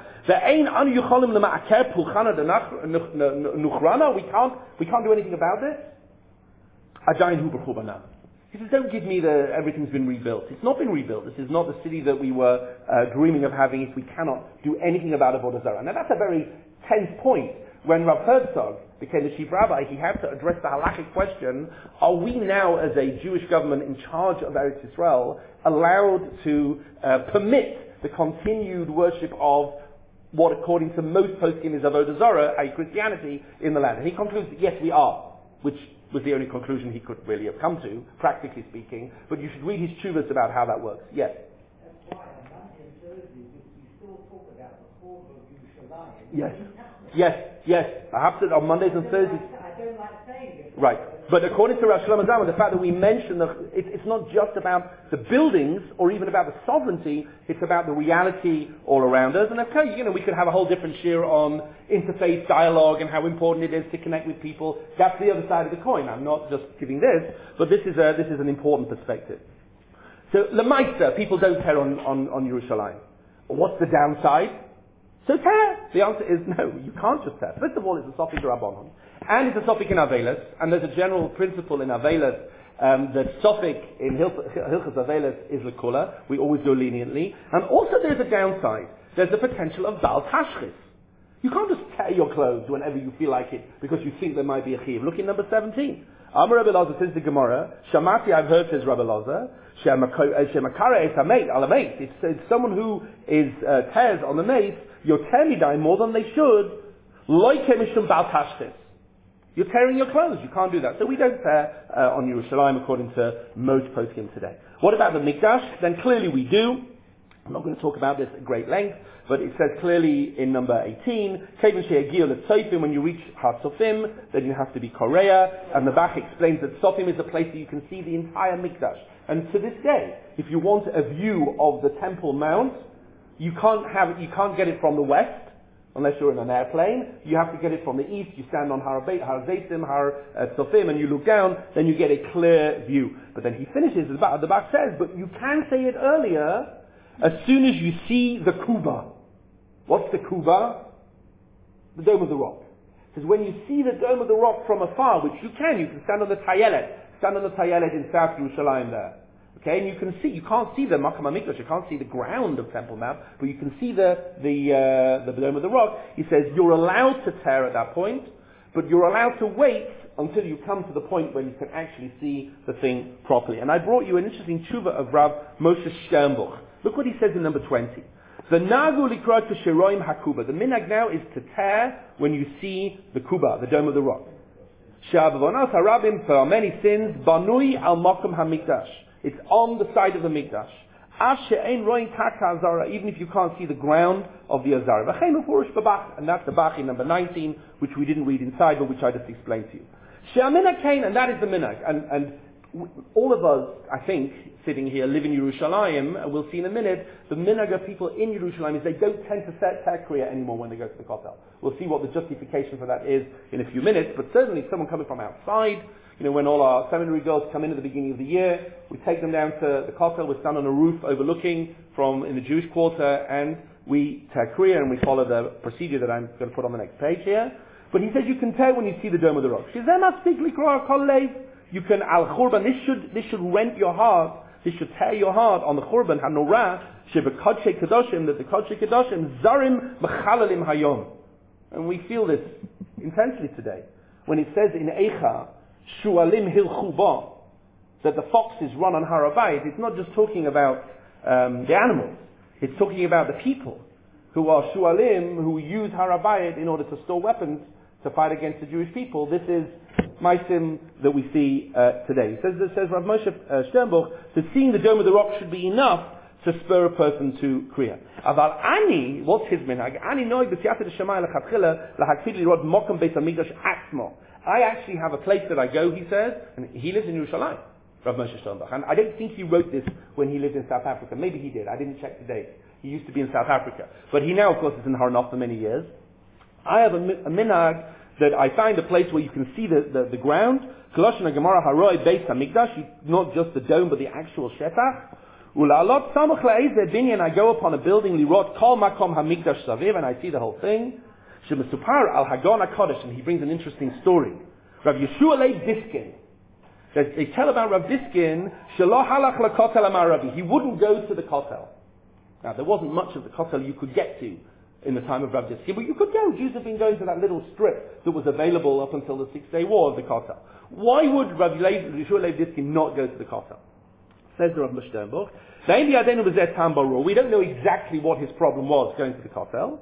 We can't do anything about this. He says, don't give me everything's been rebuilt. It's not been rebuilt. This is not the city that we were dreaming of having if we cannot do anything about Avodah Zarah. Now that's a very tense point. When Rav Herzog became the chief rabbi, he had to address the halakhic question, are we now, as a Jewish government in charge of Eretz Yisrael, allowed to permit the continued worship of what, according to most poskim, is Avodah Zarah, a Christianity, in the land? And he concludes that yes, we are, which was the only conclusion he could really have come to, practically speaking, but you should read his tshuvas about how that works. Yes? That's why on Monday and Thursday we still talk about the whole of Yerushalayim. Yes. Yes. I have to on Mondays and Thursdays. I don't like saying it. Right. But according to Rav Shlomo Zalman, the fact that we mention it's not just about the buildings or even about the sovereignty, it's about the reality all around us. And okay, we could have a whole different shir on interfaith dialogue and how important it is to connect with people. That's the other side of the coin. I'm not just giving this, but this is an important perspective. So, Lemaisa, people don't tear on Yerushalayim. What's the downside? So tear. The answer is no, you can't just tear. First of all, it's a Sofik Rabbanon. And it's a Sofik in Avelis. And there's a general principle in Avelis that Sofik in Hilchas Avelis is Lekula. We always do leniently. And also there's a downside. There's the potential of Bal Tashchis. You can't just tear your clothes whenever you feel like it because you think there might be a chiv. Look in number 17. Amar Rabbi Elazar says the Gemara, Shamati, I've heard, says Rabbi Elazar, Shemakara es hamet al hamet. It's someone who is tears on the mace, you're tearing more than they should. Loike mishum bal tashchis. You're tearing your clothes. You can't do that. So we don't tear on Yerushalayim according to most poskim today. What about the Mikdash? Then clearly we do. I'm not going to talk about this at great length, but it says clearly in number 18, when you reach Har Sofim, then you have to be Korea, and the Bach explains that Sofim is a place that you can see the entire Mikdash. And to this day, if you want a view of the Temple Mount, you can't get it from the west, unless you're in an airplane. You have to get it from the east. You stand on Har Zeitim, Har Sofim, and you look down, then you get a clear view. But then he finishes, the Bach says, but you can say it earlier, as soon as you see the Kuba. What's the Kuba? The Dome of the Rock. Because when you see the Dome of the Rock from afar, which you can stand on the Tayelet in South Yerushalayim there. Okay, and you can't see the Makam HaMikdash, you can't see the ground of Temple Mount, but you can see the Dome of the Rock. He says you're allowed to tear at that point, but you're allowed to wait until you come to the point where you can actually see the thing properly. And I brought you an interesting tshuva of Rav Moshe Sternbuch. Look what he says in number 20. The nagu likrot to sheroim hakuba. The minhag now is to tear when you see the kuba, the Dome of the Rock. She'avonos harabim, for many sins, banui al makom hamikdash. It's on the side of the mikdash. Av she'ein roin taka azara, even if you can't see the ground of the azara. V'chein ufurish babach, and that's the Bach in number 19, which we didn't read inside, but which I just explained to you. She'aminag kain, and that is the minhag. And all of us, I think, sitting here, live in Yerushalayim, and we'll see in a minute, the minhag of people in Yerushalayim is they don't tend to set Kriya anymore when they go to the Kotel. We'll see what the justification for that is in a few minutes, but certainly someone coming from outside, when all our seminary girls come in at the beginning of the year, we take them down to the Kotel, we stand on a roof overlooking from in the Jewish quarter, and we take Kriya and we follow the procedure that I'm going to put on the next page here. But he says you can tell when you see the Dome of the Rock. You can al-Khurban, this should rent your heart, this should tear your heart on the Khurban, ha-Norah, shebekadshei Kedoshim, that the Kodshei Kedoshim, zarim mechalalim hayom. And we feel this intensely today. When it says in Eicha, shualim hilchu ba, that the foxes run on Har HaBayit, it's not just talking about the animals, it's talking about the people who are shualim, who use Har HaBayit in order to store weapons to fight against the Jewish people. This is Maisim that we see today. It says Rav Moshe Sternbuch that seeing the Dome of the Rock should be enough to spur a person to Kriya. Aval Ani, what's his minhag? Ani noig b'siyata d'shamayim l'chatchila l'hakfid lirod mokum beis hamikdash atzmo. I actually have a place that I go, he says, and he lives in Yerushalayim, Rav Moshe Sternbuch. And I don't think he wrote this when he lived in South Africa. Maybe he did. I didn't check the date. He used to be in South Africa. But he now, of course, is in Har Nof for many years. I have a minhag that I find a place where you can see the ground. Koloshna Gemara Haroi Beis HaMikdash, not just the dome, but the actual Shetach. Ulalot Samuch La'ezeh Binyan, I go upon a building, Lirot Kol Makom HaMikdash Saviv, and I see the whole thing. Shemesupar Al Hagon HaKodesh, and he brings an interesting story. Rav Yeshua Leib Diskin, they tell about Rav Diskin, Shelo Halach LaKotel HaMaravi, he wouldn't go to the Kotel. Now, there wasn't much of the Kotel you could get to in the time of Rav Diskin, but you could go. Jews have been going to that little strip that was available up until the 6-day war of the Kotel. Why would Rav Yeshua Leib Diskin not go to the Kotel? Says the Rav Moshe Sternbuch, we don't know exactly what his problem was going to the Kotel.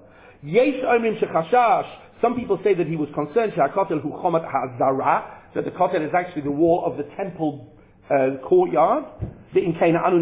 Some people say that he was concerned that the Kotel is actually the wall of the temple courtyard, and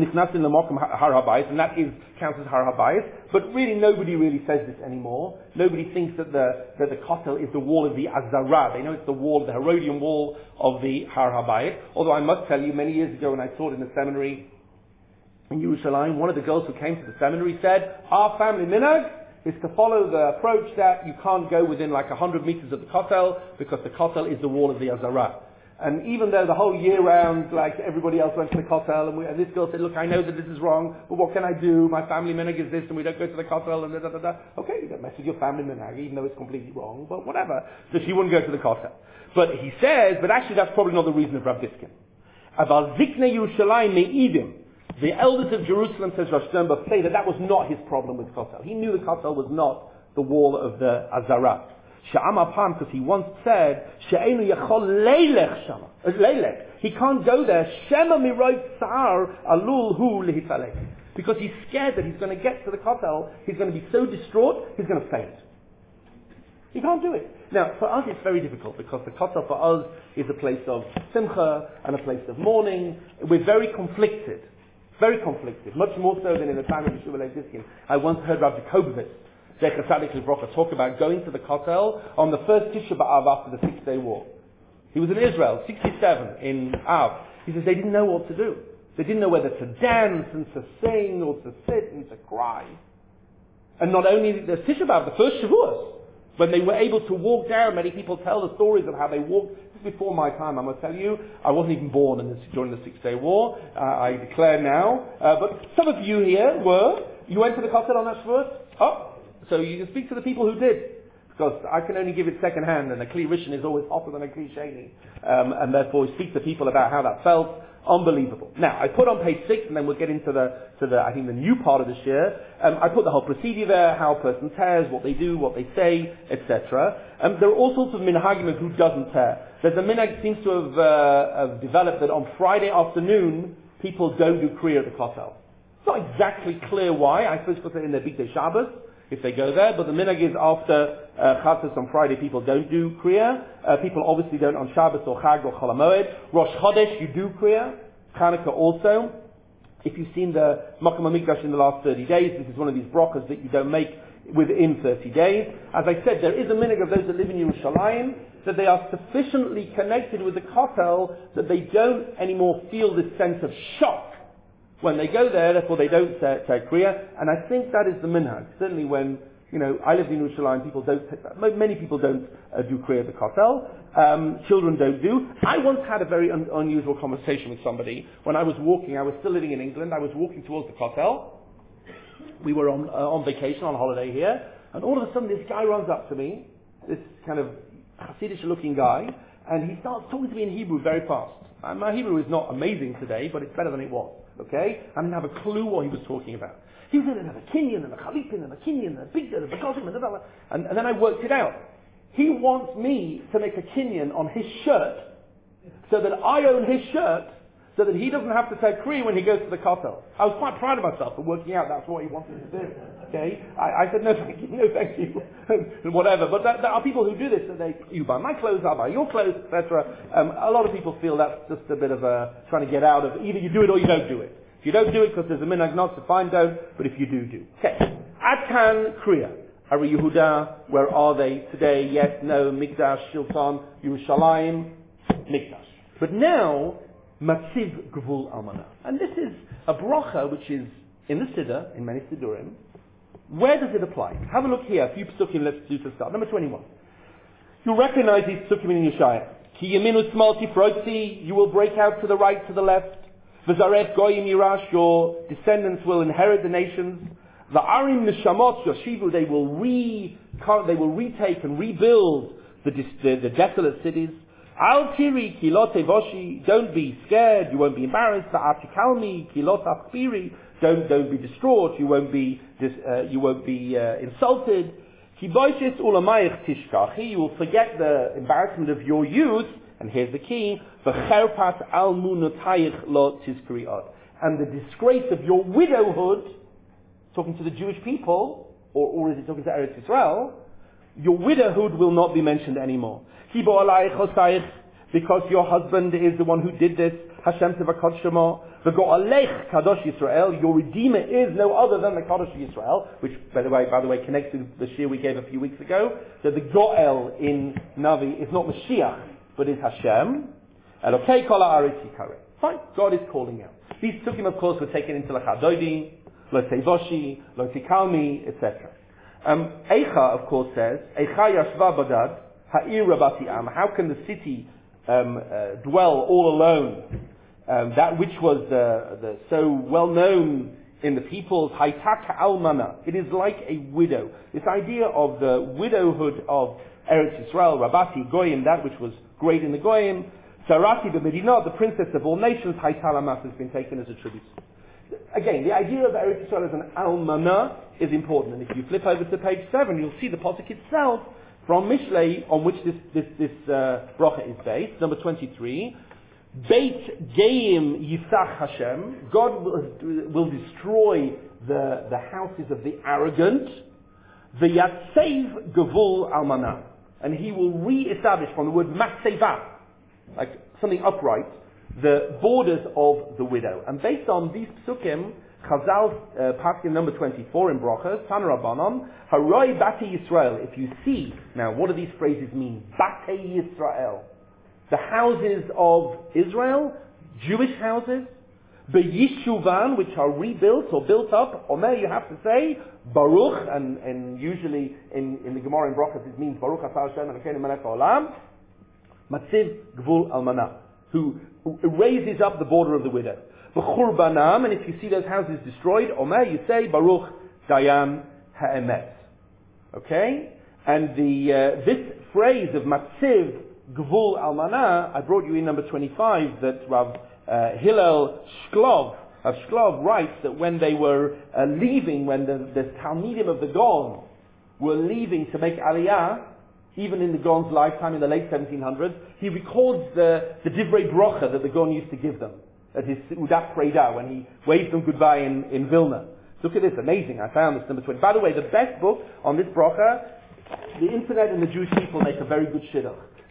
that counts as Har HaBayit. But really, nobody really says this anymore. Nobody thinks that the Kotel is the wall of the Azara. They know it's the wall, the Herodian wall of the Har HaBayit. Although I must tell you, many years ago when I taught in the seminary in Yerushalayim, one of the girls who came to the seminary said, our family minhag is to follow the approach that you can't go within like 100 meters of the Kotel, because the Kotel is the wall of the Azara. And even though the whole year round, like everybody else went to the Kotel, and this girl said, look, I know that this is wrong, but what can I do? My family minhag is this, and we don't go to the Kotel, and da-da-da-da. Okay, you don't mess with your family minhag, even though it's completely wrong, but whatever. So she wouldn't go to the Kotel. But he says, but actually that's probably not the reason of Rav Diskin. Aval Ziknei Yerushalayim Me'idim. The elders of Jerusalem, says Rav Sternbuch, say that was not his problem with Kotel. He knew the Kotel was not the wall of the Azara. Because he once said, She'enu yachol leilech shama. He can't go there. Shema miroit sa'ar alul hu lehitalek. Because he's scared that he's going to get to the Kotel, he's going to be so distraught, he's going to faint. He can't do it. Now, for us it's very difficult, because the Kotel for us is a place of simcha and a place of mourning. We're very conflicted. Very conflicted. Much more so than in the time of Yeshua Leib Diskin. I once heard Rav Jacobovitz talk about going to the Kotel on the first Tisha B'Av after the 6-day war. He was in Israel, 67, in Av. He says they didn't know what to do. They didn't know whether to dance and to sing or to sit and to cry. And not only the Tisha B'Av, the first Shavuos, when they were able to walk down, many people tell the stories of how they walked. This is before my time, I must tell you. I wasn't even born during the 6-day war. I declare now. But some of you here were. You went to the Kotel on that Shavuos? Oh. So you can speak to the people who did, because I can only give it second hand, and a Kli Rishon is always hotter than a Kli Sheni, and therefore speak to people about how that felt. Unbelievable. Now, I put on page 6, and then we'll get into the I think the new part of this year. I put the whole procedure there, how a person tears, what they do, what they say, etc. There are all sorts of minhagim of who doesn't tear. There's a minhag that seems to have developed that on Friday afternoon people don't do Kriya at the Kotel. It's not exactly clear why. I suppose because they're in their Bigdei Shabbos, if they go there, but the minhag is after Chatzos on Friday people don't do Kriya. People obviously don't on Shabbos or Chag or Chol HaMoed. Rosh Chodesh you do Kriya. Chanukah also. If you've seen the Makom HaMikdash in the last 30 days, this is one of these brachas that you don't make within 30 days. As I said, there is a minhag of those that live in Yerushalayim that they are sufficiently connected with the Kotel that they don't anymore feel this sense of shock when they go there, therefore they don't say Kriya, and I think that is the minhag. Certainly when, I lived in Yerushalayim, many people don't do Kriya at the Kotel. Children don't do. I once had a very unusual conversation with somebody when I was walking. I was still living in England. I was walking towards the Kotel. We were on vacation, on holiday here, and all of a sudden this guy runs up to me, this kind of Hasidic-looking guy, and he starts talking to me in Hebrew very fast. And my Hebrew is not amazing today, but it's better than it was. Okay? I didn't have a clue what he was talking about. He was going to have a kinyan and a chalipin and a kinyan and a big and a begotim and then I worked it out. He wants me to make a kinyan on his shirt so that I own his shirt so that he doesn't have to say Kri when he goes to the Kotel. I was quite proud of myself for working out that's what he wanted to do. Okay? I said, no thank you, and whatever. But there are people who do this, and you buy my clothes, I'll buy your clothes, etc. A lot of people feel that's just a bit of trying to get out of, either you do it or you don't do it. If you don't do it because there's a minhag not, so fine, don't, but if you do, do. Okay. Adkan Kriya. Ari Yehuda, where are they today? Yes, no, Mikdash, Shilton, Yerushalayim, Mikdash. But now, Matziv Gvul Almana. And this is a bracha which is in the Siddur, in many Siddurim. Where does it apply? Have a look here, a few psukim, let's do to start. Number 21. You'll recognize these psukim in Yeshaya. Ki yeminu tzmal tifrotzi, you will break out to the right, to the left. V'zaret goyim yirash, your descendants will inherit the nations. V'arim neshamot yoshivu, they will retake and rebuild the desolate cities. Al tiri kilot evoshi, don't be scared, you won't be embarrassed. V'atikalmi kilot achpiri, don't be distraught, you won't be insulted. Kiboishes ulamayich tishkachi, you will forget the embarrassment of your youth. And here's the key: v'cherpat al munotayich lo tizkriot, and the disgrace of your widowhood. Talking to the Jewish people, or is it talking to Eretz Yisrael? Your widowhood will not be mentioned anymore. Kibo alayich osayich, because your husband is the one who did this. Hashem tevakot shemo. V'go'alech kadosh Yisrael. Your redeemer is no other than the kadosh Yisrael, which, by the way, connects to the shir we gave a few weeks ago. That the Goel in Navi is not Mashiach, but is Hashem. Elokei kol haaretz yikareh. Fine, God is calling out. These psukim, of course, were taken into Lachadodi, Lo Teivoshi, Lo Tikalmi, etc. Eicha, of course, says, Eicha yashva badad, ha'ir rabati am. How can the city dwell all alone? That which was so well known in the peoples, Haitaka almana. It is like a widow. This idea of the widowhood of Eretz Yisrael, Rabati Goyim, that which was great in the Goyim, Sarati b'Medinah, the princess of all nations, Haitalamas, has been taken as a tribute. Again, the idea of Eretz Yisrael as an almana is important, and if you flip over to page 7, you'll see the pasuk itself from Mishlei on which this bracha is based, number 23. Beit Geim Yisach Hashem, God will destroy the houses of the arrogant. V'yatsev Gevul Almana, and he will re-establish, from the word matseva, like something upright, the borders of the widow. And based on these psukim, Chazal pasuk number 24 in Brachas, Tan Rabbanon, Haroi Bate Yisrael. If you see, now what do these phrases mean? Bate Yisrael. The houses of Israel, Jewish houses, B'yishuvan, which are rebuilt or built up. Omer, you have to say, Baruch, and usually in the Gemara in Brachas it means Baruch Atah Hashem Elokeinu Melech Haolam, Matziv Gvul Almana, who raises up the border of the widow. B'churbanam, and if you see those houses destroyed, Omer, you say Baruch Dayan Ha'emet. Okay? And this phrase of Matziv Gvul Almana, I brought you in number 25, that Rav Hillel Shklov writes that when they were leaving, when the Talmidim of the Gaon were leaving to make Aliyah, even in the Gaon's lifetime in the late 1700s, he records the Divrei Brocha that the Gaon used to give them at his Udat Preda when he waved them goodbye in Vilna. Look at this, amazing, I found this number 20. By the way, the best book on this Brocha, the internet and the Jewish people make a very good shidduch.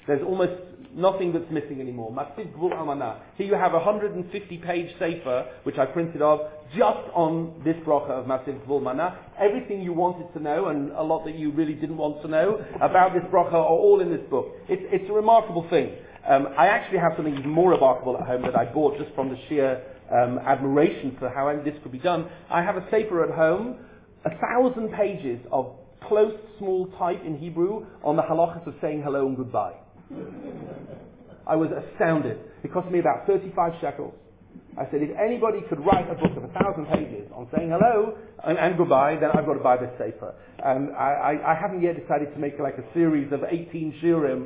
There's almost nothing that's missing anymore. Matziv Gvul Almanah. Here you have a 150-page sefer, which I printed off, just on this bracha of Matziv Gvul Almanah. Everything you wanted to know, and a lot that you really didn't want to know about this bracha, are all in this book. It's a remarkable thing. I actually have something even more remarkable at home that I bought just from the sheer admiration for how this could be done. I have a sefer at home, 1,000 pages of close, small type in Hebrew on the halachas of saying hello and goodbye. I was astounded. It cost me about 35 shekels. I said, if anybody could write a book of 1,000 pages on saying hello and goodbye, then I've got to buy this sefer. And I haven't yet decided to make like a series of 18 shiurim.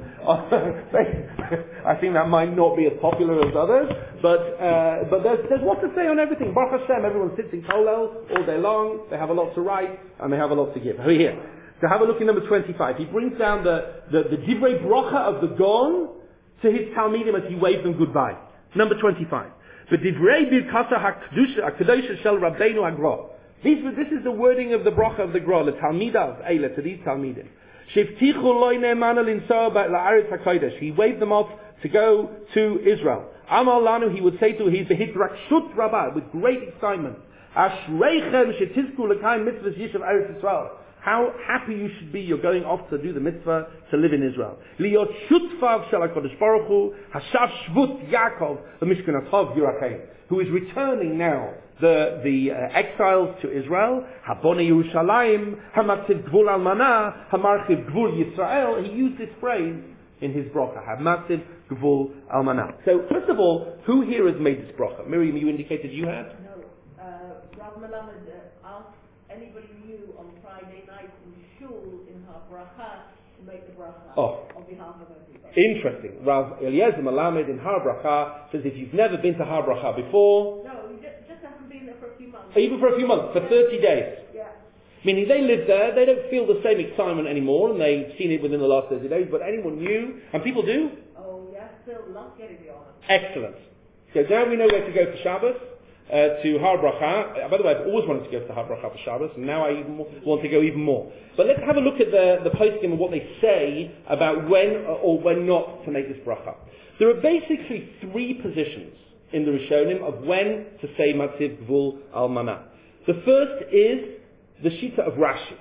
I think that might not be as popular as others, but there's what to say on everything. Baruch Hashem, everyone sits in kollel all day long. They have a lot to write and they have a lot to give. Over here. So have a look in number 25. He brings down the divrei bracha of the Gaon to his talmidim as he waves them goodbye. Number 25. But divrei birkasa hakadosha shel Rabbeinu Agra. This is the wording of the bracha of the Gra, the talmidav eila, to these talmidim. Shivtichu loy ne'emana linsar la'aretz hakodesh. He waved them off to go to Israel. Amal lanu, he would say to his behidrakshut rabbah, with great excitement. Ashreichem shetizku l'kayim mitzvahs yishav eretz Yisrael. How happy you should be, you're going off to do the mitzvah, to live in Israel. Liot shutfav shel HaKadosh Baruch Hu, hashav shvut Yaakov, the Mishkanatov Yirachem, who is returning now the exiles to Israel. Habone Yerushalayim, hamatziv gvul almanah, hamarchiv gvul Yisrael. He used this phrase in his bracha, hamatziv gvul almanah. So, first of all, who here has made this bracha? Miriam, you indicated you had? No, Rav Melamed asked anybody new on Friday night in shul in Har Bracha to make the bracha on behalf of everybody. Interesting. Rav Eliezer Melamed in Har Bracha says if you've never been to Har Bracha before... No, you just haven't been there for a few months. Even for a few months, for 30 days. Yeah. Meaning they live there, they don't feel the same excitement anymore, and they've seen it within the last 30 days, but anyone new, and people do? Oh, yeah, still love getting the honor. Excellent. So now we know where to go for Shabbos. To Har Bracha. By the way, I've always wanted to go to Har Bracha for Shabbos, and now I even want to go even more. But let's have a look at the posting and what they say about when or when not to make this bracha. There are basically three positions in the Rishonim of when to say Matziv Gvul Almanah. The first is the Shita of Rashi.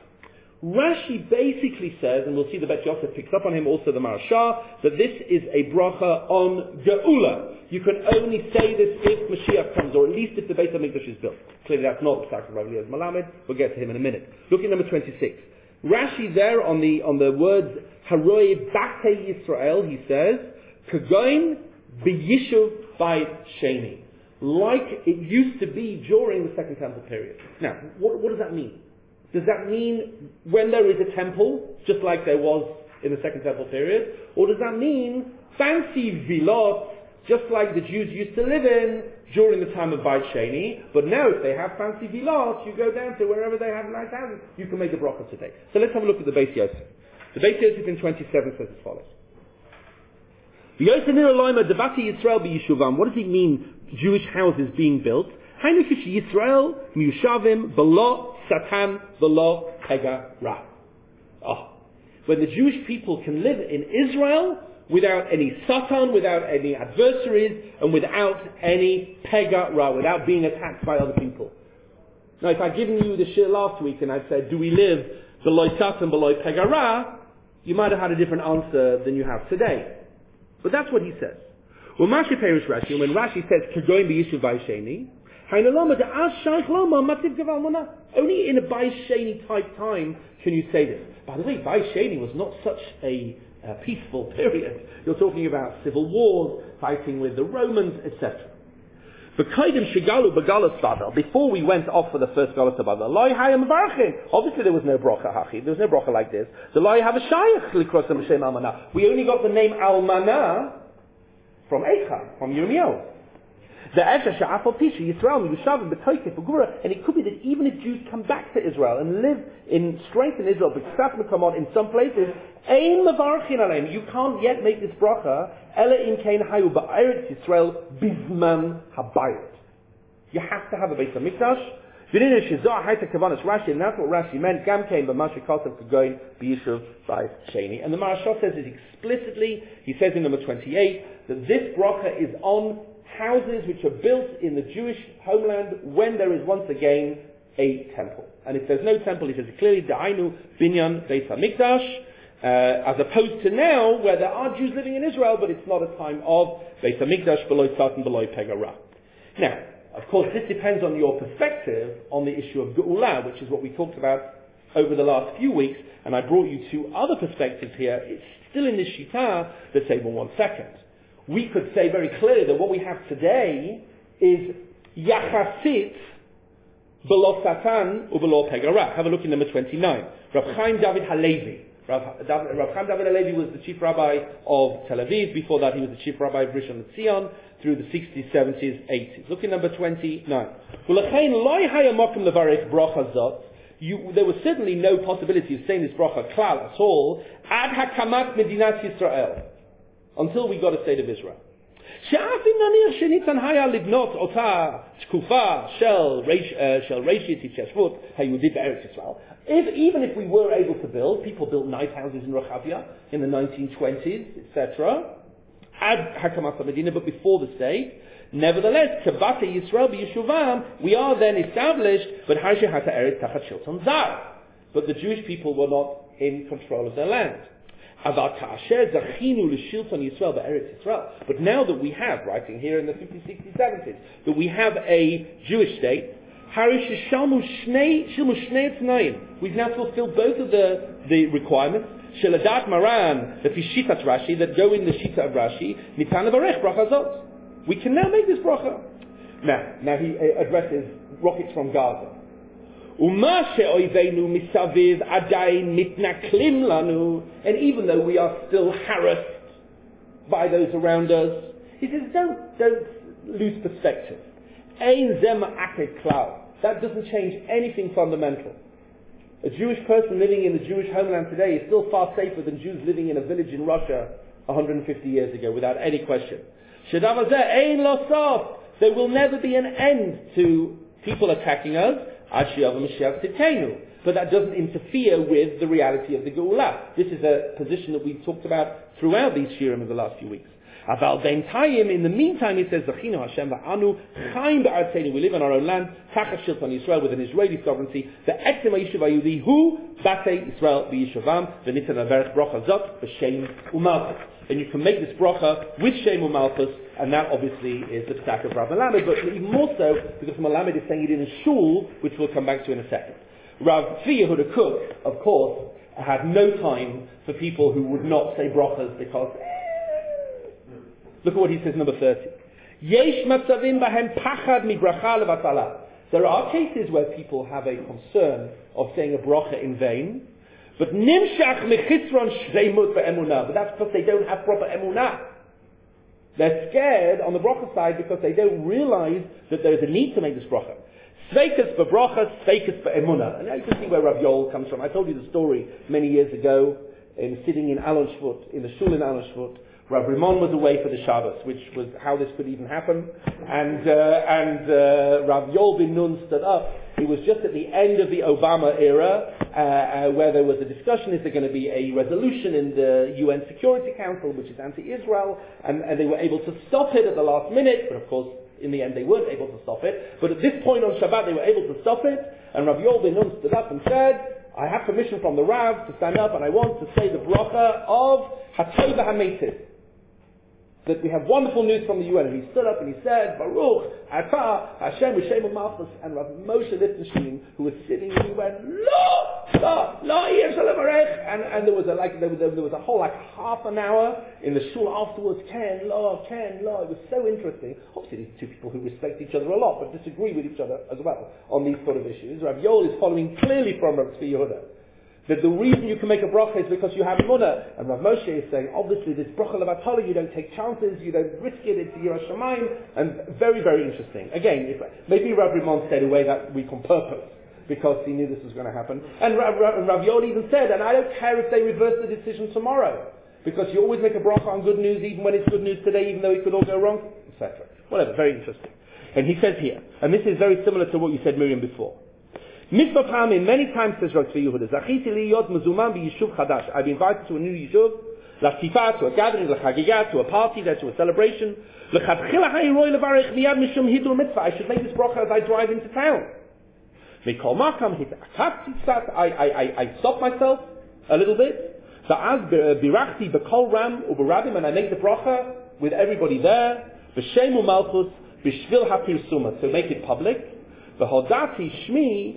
Rashi basically says, and we'll see the Bet Yosef picks up on him, also the Marashah, that this is a bracha on Geula. You can only say this if Mashiach comes, or at least if the Beit HaMikdash is built. Clearly that's not the psak of Rav Eliezer Melamed. We'll get to him in a minute. Look at number 26. Rashi there on the words Haroi Bate Yisrael, he says, Kagoin B'Yishuv Bayit Sheni. Like it used to be during the Second Temple period. Now, what does that mean? Does that mean when there is a temple, just like there was in the Second Temple period? Or does that mean fancy vilot, just like the Jews used to live in during the time of Beit Sheni? But now if they have fancy vilot, you go down to wherever they have nice houses, you can make the bracha today. So let's have a look at the Beis Yosef. The Beis Yosef in 27 says as follows. What does it mean, Jewish houses being built? Yisrael, Miyushavim, Belo, Satan, Belo, Pega, Ra. When the Jewish people can live in Israel without any Satan, without any adversaries, and without any Pega, Ra, without being attacked by other people. Now, if I'd given you the shir last week and I'd said, do we live below Satan, below Pega, Ra, you might have had a different answer than you have today. But that's what he says. Well, Mashi Perish Rashi, when Rashi says, Kagoin B'Yishuv Vaysheni, only in a Bais Sheni type time can you say this. By the way, Bais Sheni was not such a peaceful period. You're talking about civil wars, fighting with the Romans, etc. Before we went off for the first Galus to Babel, obviously there was no bracha hachi. There was no bracha like this. We only got the name Almanah from Eicha, from Yirmiyahu. And it could be that even if Jews come back to Israel and live in strength in Israel, but in some places, you can't yet make this bracha. You have to have a Beit HaMikdash. Rashi, and that's what Rashi meant. Gam came, but Masha Kosav could go in B'Yishuv by Sheni. And the Marashal says it explicitly. He says in number 28 that this bracha is on houses which are built in the Jewish homeland when there is once again a temple. And if there's no temple, he says it clearly, Da'ainu Binyan Beis HaMikdash, as opposed to now where there are Jews living in Israel, but it's not a time of Beis HaMikdash, B'loi Satan, B'loi Pegara. Now, of course, this depends on your perspective on the issue of Ge'ulah, which is what we talked about over the last few weeks, and I brought you two other perspectives here. It's still in this Shita that say, well, 1 second. We could say very clearly that what we have today is Yachasit B'lo Satan U'B'lo Pegara. Have a look in number 29. Rav Chaim David Halevi. Rav Chaim David Halevi was the chief rabbi of Tel Aviv. Before that, he was the chief rabbi of Rishon LeZion through the 60s, 70s, 80s. Look in number 29. There was certainly no possibility of saying this bracha klal at all ad hakamat Medinat Yisrael, until we got a state of Israel. Even if we were able to build, people built nice houses in Rechavia in the 1920s, etc. Ad hakamat Medina, but before the state. Nevertheless, Kabata Yisrael b'Yeshuvam, we are then established, but Harshe Hata Eretz Tachat Shilton Zar. But the Jewish people were not in control of their land. But now that we have, writing here in the 50s, 60s, 70s, that we have a Jewish state, we've now fulfilled both of the requirements. Sheladat Maran, the Fishitat Rashi, that go in the Shita of Rashi, Nitan Varech Brachazot. We can now make this bracha. Now he addresses rockets from Gaza. And even though we are still harassed by those around us, he says, don't lose perspective. That doesn't change anything fundamental. A Jewish person living in the Jewish homeland today is still far safer than Jews living in a village in Russia 150 years ago, without any question. There will never be an end to people attacking us, but that doesn't interfere with the reality of the Ge'ulah. This is a position that we've talked about throughout these shiurim in the last few weeks. In the meantime, it says, we live in our own land, Tachas Shilton Yisrael, with an Israeli sovereignty, the Etzem HaYishuv HaYehudi Hu Batei Yisrael B'Yishuvam V'nitan Averech Bracha Zot B'Shem U'Malchus. And you can make this bracha with Shem U'Malchus, and that obviously is the stack of Rav Melamed, but even more so because Melamed is saying it in a shul, which we'll come back to in a second. Rav Tzvi Yehuda Kook, of course, had no time for people who would not say brachas because look at what he says, number 30. Yesh matzavim bahem pachad mibracha levatala. There are cases where people have a concern of saying a bracha in vain, but nimshach mechitron shreimut be'emunah. But that's because they don't have proper emunah. They're scared on the bracha side because they don't realize that there is a need to make this bracha. Sveikas bebracha, sveikas be'emunah. And now you can see where Rav Yoel comes from. I told you the story many years ago, sitting in Alon Shvut, in the shul in Alon Shvut. Rav Rimon was away for the Shabbos, which was how this could even happen. And Rav Yoel bin Nun stood up. It was just at the end of the Obama era, where there was a discussion, is there going to be a resolution in the UN Security Council, which is anti-Israel, and they were able to stop it at the last minute, but of course, in the end they weren't able to stop it. But at this point on Shabbat, they were able to stop it, and Rav Yoel bin Nun stood up and said, I have permission from the Rav to stand up, and I want to say the bracha of Hatov HaMeitiv. That we have wonderful news from the UN. And he stood up and he said, Baruch Atah Hashem V'Shem U'Malchus. And Rav Moshe Lichtenstein, who was sitting, he went, Lo, Yeh Shalom Arech. And there was a whole half an hour in the shul afterwards. Ken, Lo. It was so interesting. Obviously, these two people who respect each other a lot, but disagree with each other as well on these sort of issues. Rav Yoel is following clearly from Rav Tzvi Yehuda, that the reason you can make a bracha is because you have emunah. And Rav Moshe is saying, obviously, this bracha levatala, you don't take chances, you don't risk it, it's Yiras Shamayim, and very, very interesting. Again, maybe Rav Rimon stayed away that week on purpose, because he knew this was going to happen. And Rav Yoel even said, and I don't care if they reverse the decision tomorrow, because you always make a bracha on good news, even when it's good news today, even though it could all go wrong, etc. Whatever, very interesting. And he says here, and this is very similar to what you said, Miriam, before. Many times says Rav Tzvi Yehuda, I've been invited to a new yishuv, to a gathering, to a party, to a celebration. I should make this bracha as I drive into town. I stop myself a little bit. And I make the bracha with everybody there. To make it public. V'hodati shemi,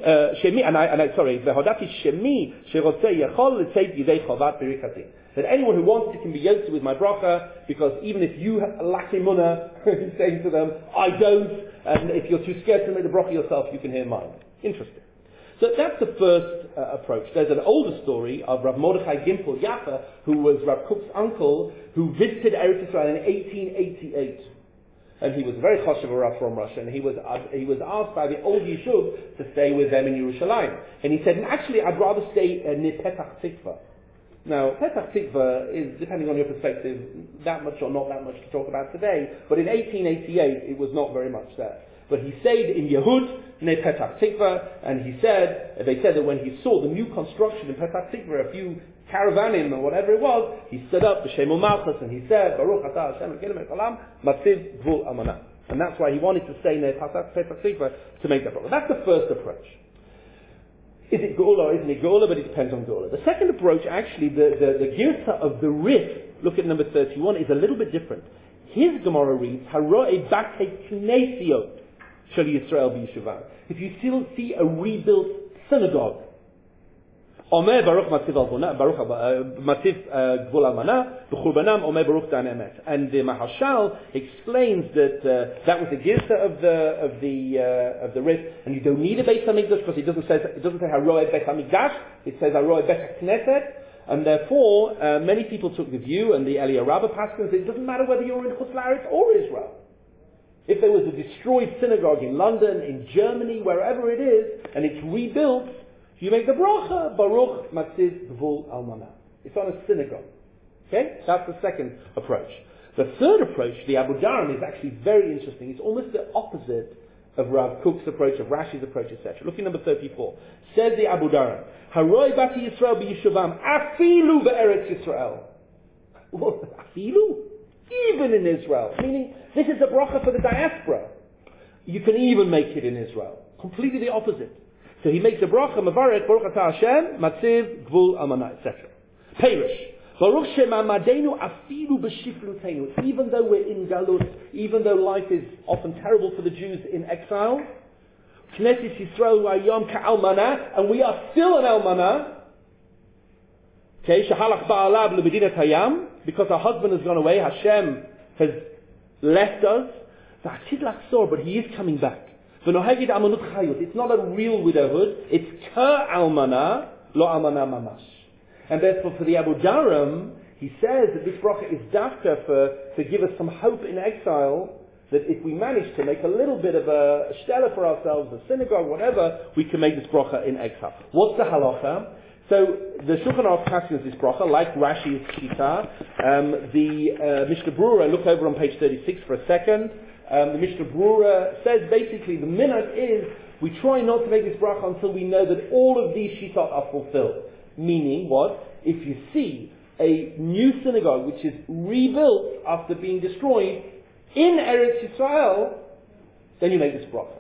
that anyone who wants it can be yoked with my bracha, because even if you lack emunah, he's saying to them, I don't, and if you're too scared to make the bracha yourself, you can hear mine. Interesting. So that's the first approach. There's an older story of Rav Mordechai Gimpel Yaffa, who was Rav Kook's uncle, who visited Eretz Yisrael in 1888. And he was very choshev from Russia, and he was asked by the old Yishuv to stay with them in Yerushalayim. And he said, actually, I'd rather stay near Petach Tikva. Now, Petach Tikva is, depending on your perspective, that much or not that much to talk about today, but in 1888 it was not very much there. But he stayed in Yehud, near Petach Tikva, and they said that when he saw the new construction in Petach Tikva, a few caravanim or whatever it was, he stood up, B'Shem Malchus, and he said, Baruch Atah Hashem Elokeinu melech haolam, Matziv Gvul Amanah. And that's why he wanted to stay near Petach Tikva to make that problem. That's the first approach. Is it Geula or isn't it Geula? But it depends on Geula. The second approach, actually, the Girsa of the Rif, look at number 31, is a little bit different. His Gemara reads, Haro'e Batei Knesiot Shel Yisrael B'Yishuvan. If you still see a rebuilt synagogue, Omer Baruch Matziv Gvul Almanah, B'Churbanam Omer Baruch Dan Emet. And the Maharshal explains that that was the Girsa of the Rif, and you don't need a Beit HaMikdash because it doesn't say Haro'e Beit HaMikdash, it says Haro'e Beit HaKnesset, and therefore many people took the view, and the Eliyah Rabbah Paschal, it doesn't matter whether you're in Chutz La'aretz or Israel. If there was a destroyed synagogue in London, in Germany, wherever it is, and it's rebuilt, you make the bracha, Baruch Matziv Gvul Almanah. It's on a synagogue. Okay? That's the second approach. The third approach, the Abu Dharam, is actually very interesting. It's almost the opposite of Rav Kook's approach, of Rashi's approach, etc. Look at number 34. Says the Abu Dharam, Haroi Bati Yisrael b'Yishuvam, Afilu be'Eretz Yisrael. Afilu? Even in Israel. Meaning, this is a bracha for the diaspora. You can even make it in Israel. Completely the opposite. So he makes a bracha, Mavarech, Baruch Atah Hashem, Matziv, Gvul, Amanah, etc. Perish. Baruch Shema Madenu Afilu B'Shiflutenu. Even though we're in Galut, even though life is often terrible for the Jews in exile, Knesset Yisrael Vayom Ka'almanah, and we are still an Almanah. Okay, Shahalach Ba'alav L'Medinat Hayam, because our husband has gone away, Hashem has left us. But he is coming back. It's not a real widowhood, it's Ka Almanah, Lo Almanah Mamash. And therefore for the Abu Dharam, he says that this bracha is dafka to give us some hope in exile, that if we manage to make a little bit of a shtela for ourselves, a synagogue, whatever, we can make this bracha in exile. What's the halacha? So the Shulchan Aruch passes this bracha, like Rashi's Shita. The Mishnah Brura, look over on page 36 for a second. The Mishnah Brura says basically the minhag is we try not to make this bracha until we know that all of these shitot are fulfilled. Meaning what? If you see a new synagogue which is rebuilt after being destroyed in Eretz Yisrael, then you make this bracha.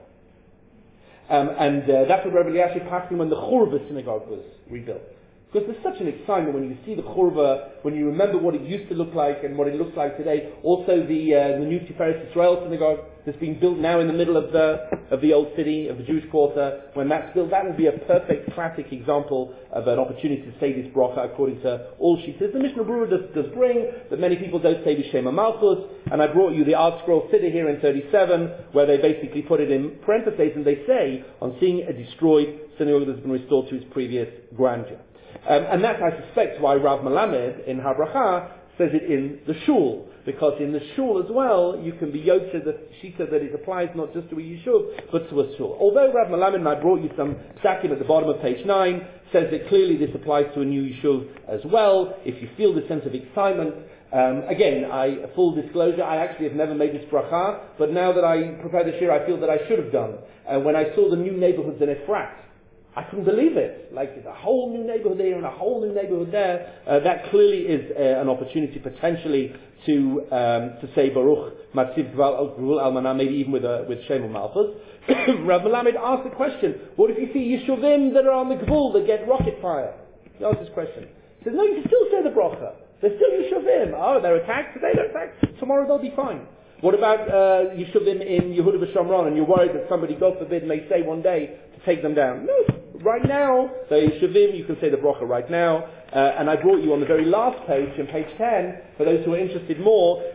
That's what Rabbi Eliyahu passed when the Churva synagogue was rebuilt. Because there's such an excitement when you see the Churva, when you remember what it used to look like and what it looks like today. Also the new Tiferet Yisrael synagogue that's being built now in the middle of the old city, of the Jewish quarter. When that's built, that will be a perfect, classic example of an opportunity to say this bracha according to all she says. The Mishnah Brura does bring that many people don't say B'Shem Malchus, and I brought you the Art Scroll Siddur here in 37, where they basically put it in parentheses, and they say, on seeing a destroyed synagogue that's been restored to its previous grandeur. And that's, I suspect, why Rav Melamed in Habracha says it in the shul, because in the shul as well, you can be yoked to the shita that it applies not just to a yishuv, but to a shul. Although Rav Melamed, and I brought you some psakim at the bottom of page 9, says that clearly this applies to a new yishuv as well. If you feel the sense of excitement, Again, full disclosure, I actually have never made this bracha, but now that I prepared the shir, I feel that I should have done. When I saw the new neighborhoods in Efrat, I couldn't believe it. Like, there's a whole new neighborhood there and a whole new neighborhood there. That clearly is an opportunity potentially to say Baruch Matziv Gvul Almanah, maybe even with Shem Malchus. Rav Melamed asked the question, what if you see Yeshuvim that are on the Gvul that get rocket fire? He asked this question. He says, no, you can still say the bracha. They're still Yeshuvim. Oh, they're attacked, today they're attacked. Tomorrow they'll be fine. What about Yeshuvim in Yehuda v'Shamron, and you're worried that somebody, God forbid, may say one day to take them down? No, right now, the Yeshuvim, you can say the bracha right now. And I brought you on the very last page, on page 10, for those who are interested more,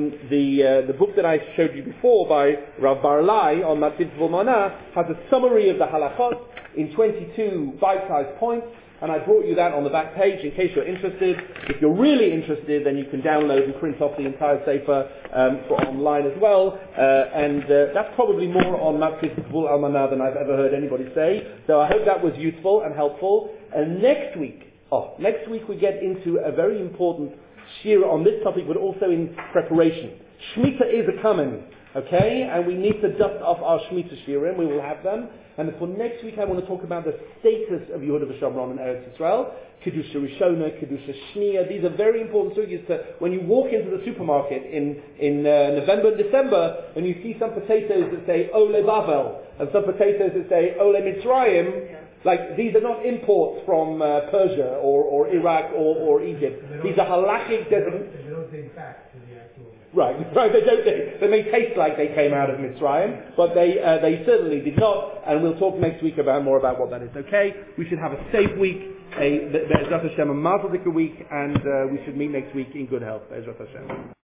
the book that I showed you before by Rav Barlai on Matziv V'Manah has a summary of the halachot in 22 bite-sized points. And I brought you that on the back page in case you're interested. If you're really interested, then you can download and print off the entire sefer for online as well. And that's probably more on Matziv Gvul Almanah than I've ever heard anybody say. So I hope that was useful and helpful. And next week we get into a very important shir on this topic, but also in preparation. Shemitah is a coming, okay? And we need to dust off our Shemitah shirim. We will have them. And for next week, I want to talk about the status of Yehuda v'Shamron and Eretz Yisrael. Kedusha Rishona, Kedusha Shniya. These are very important sugyas. When you walk into the supermarket in November and December, and you see some potatoes that say Ole Bavel, and some potatoes that say Ole Mitzrayim, like, these are not imports from Persia or Iraq or Egypt. These are halachic designations. They don't date back to the actual... Right. They may taste like they came out of Mitzrayim, but they certainly did not, and we'll talk next week more about what that is. Okay? We should have a safe week, a Be'ezrat Hashem, a Mazel Dika week, and we should meet next week in good health. Be'ezrat Hashem.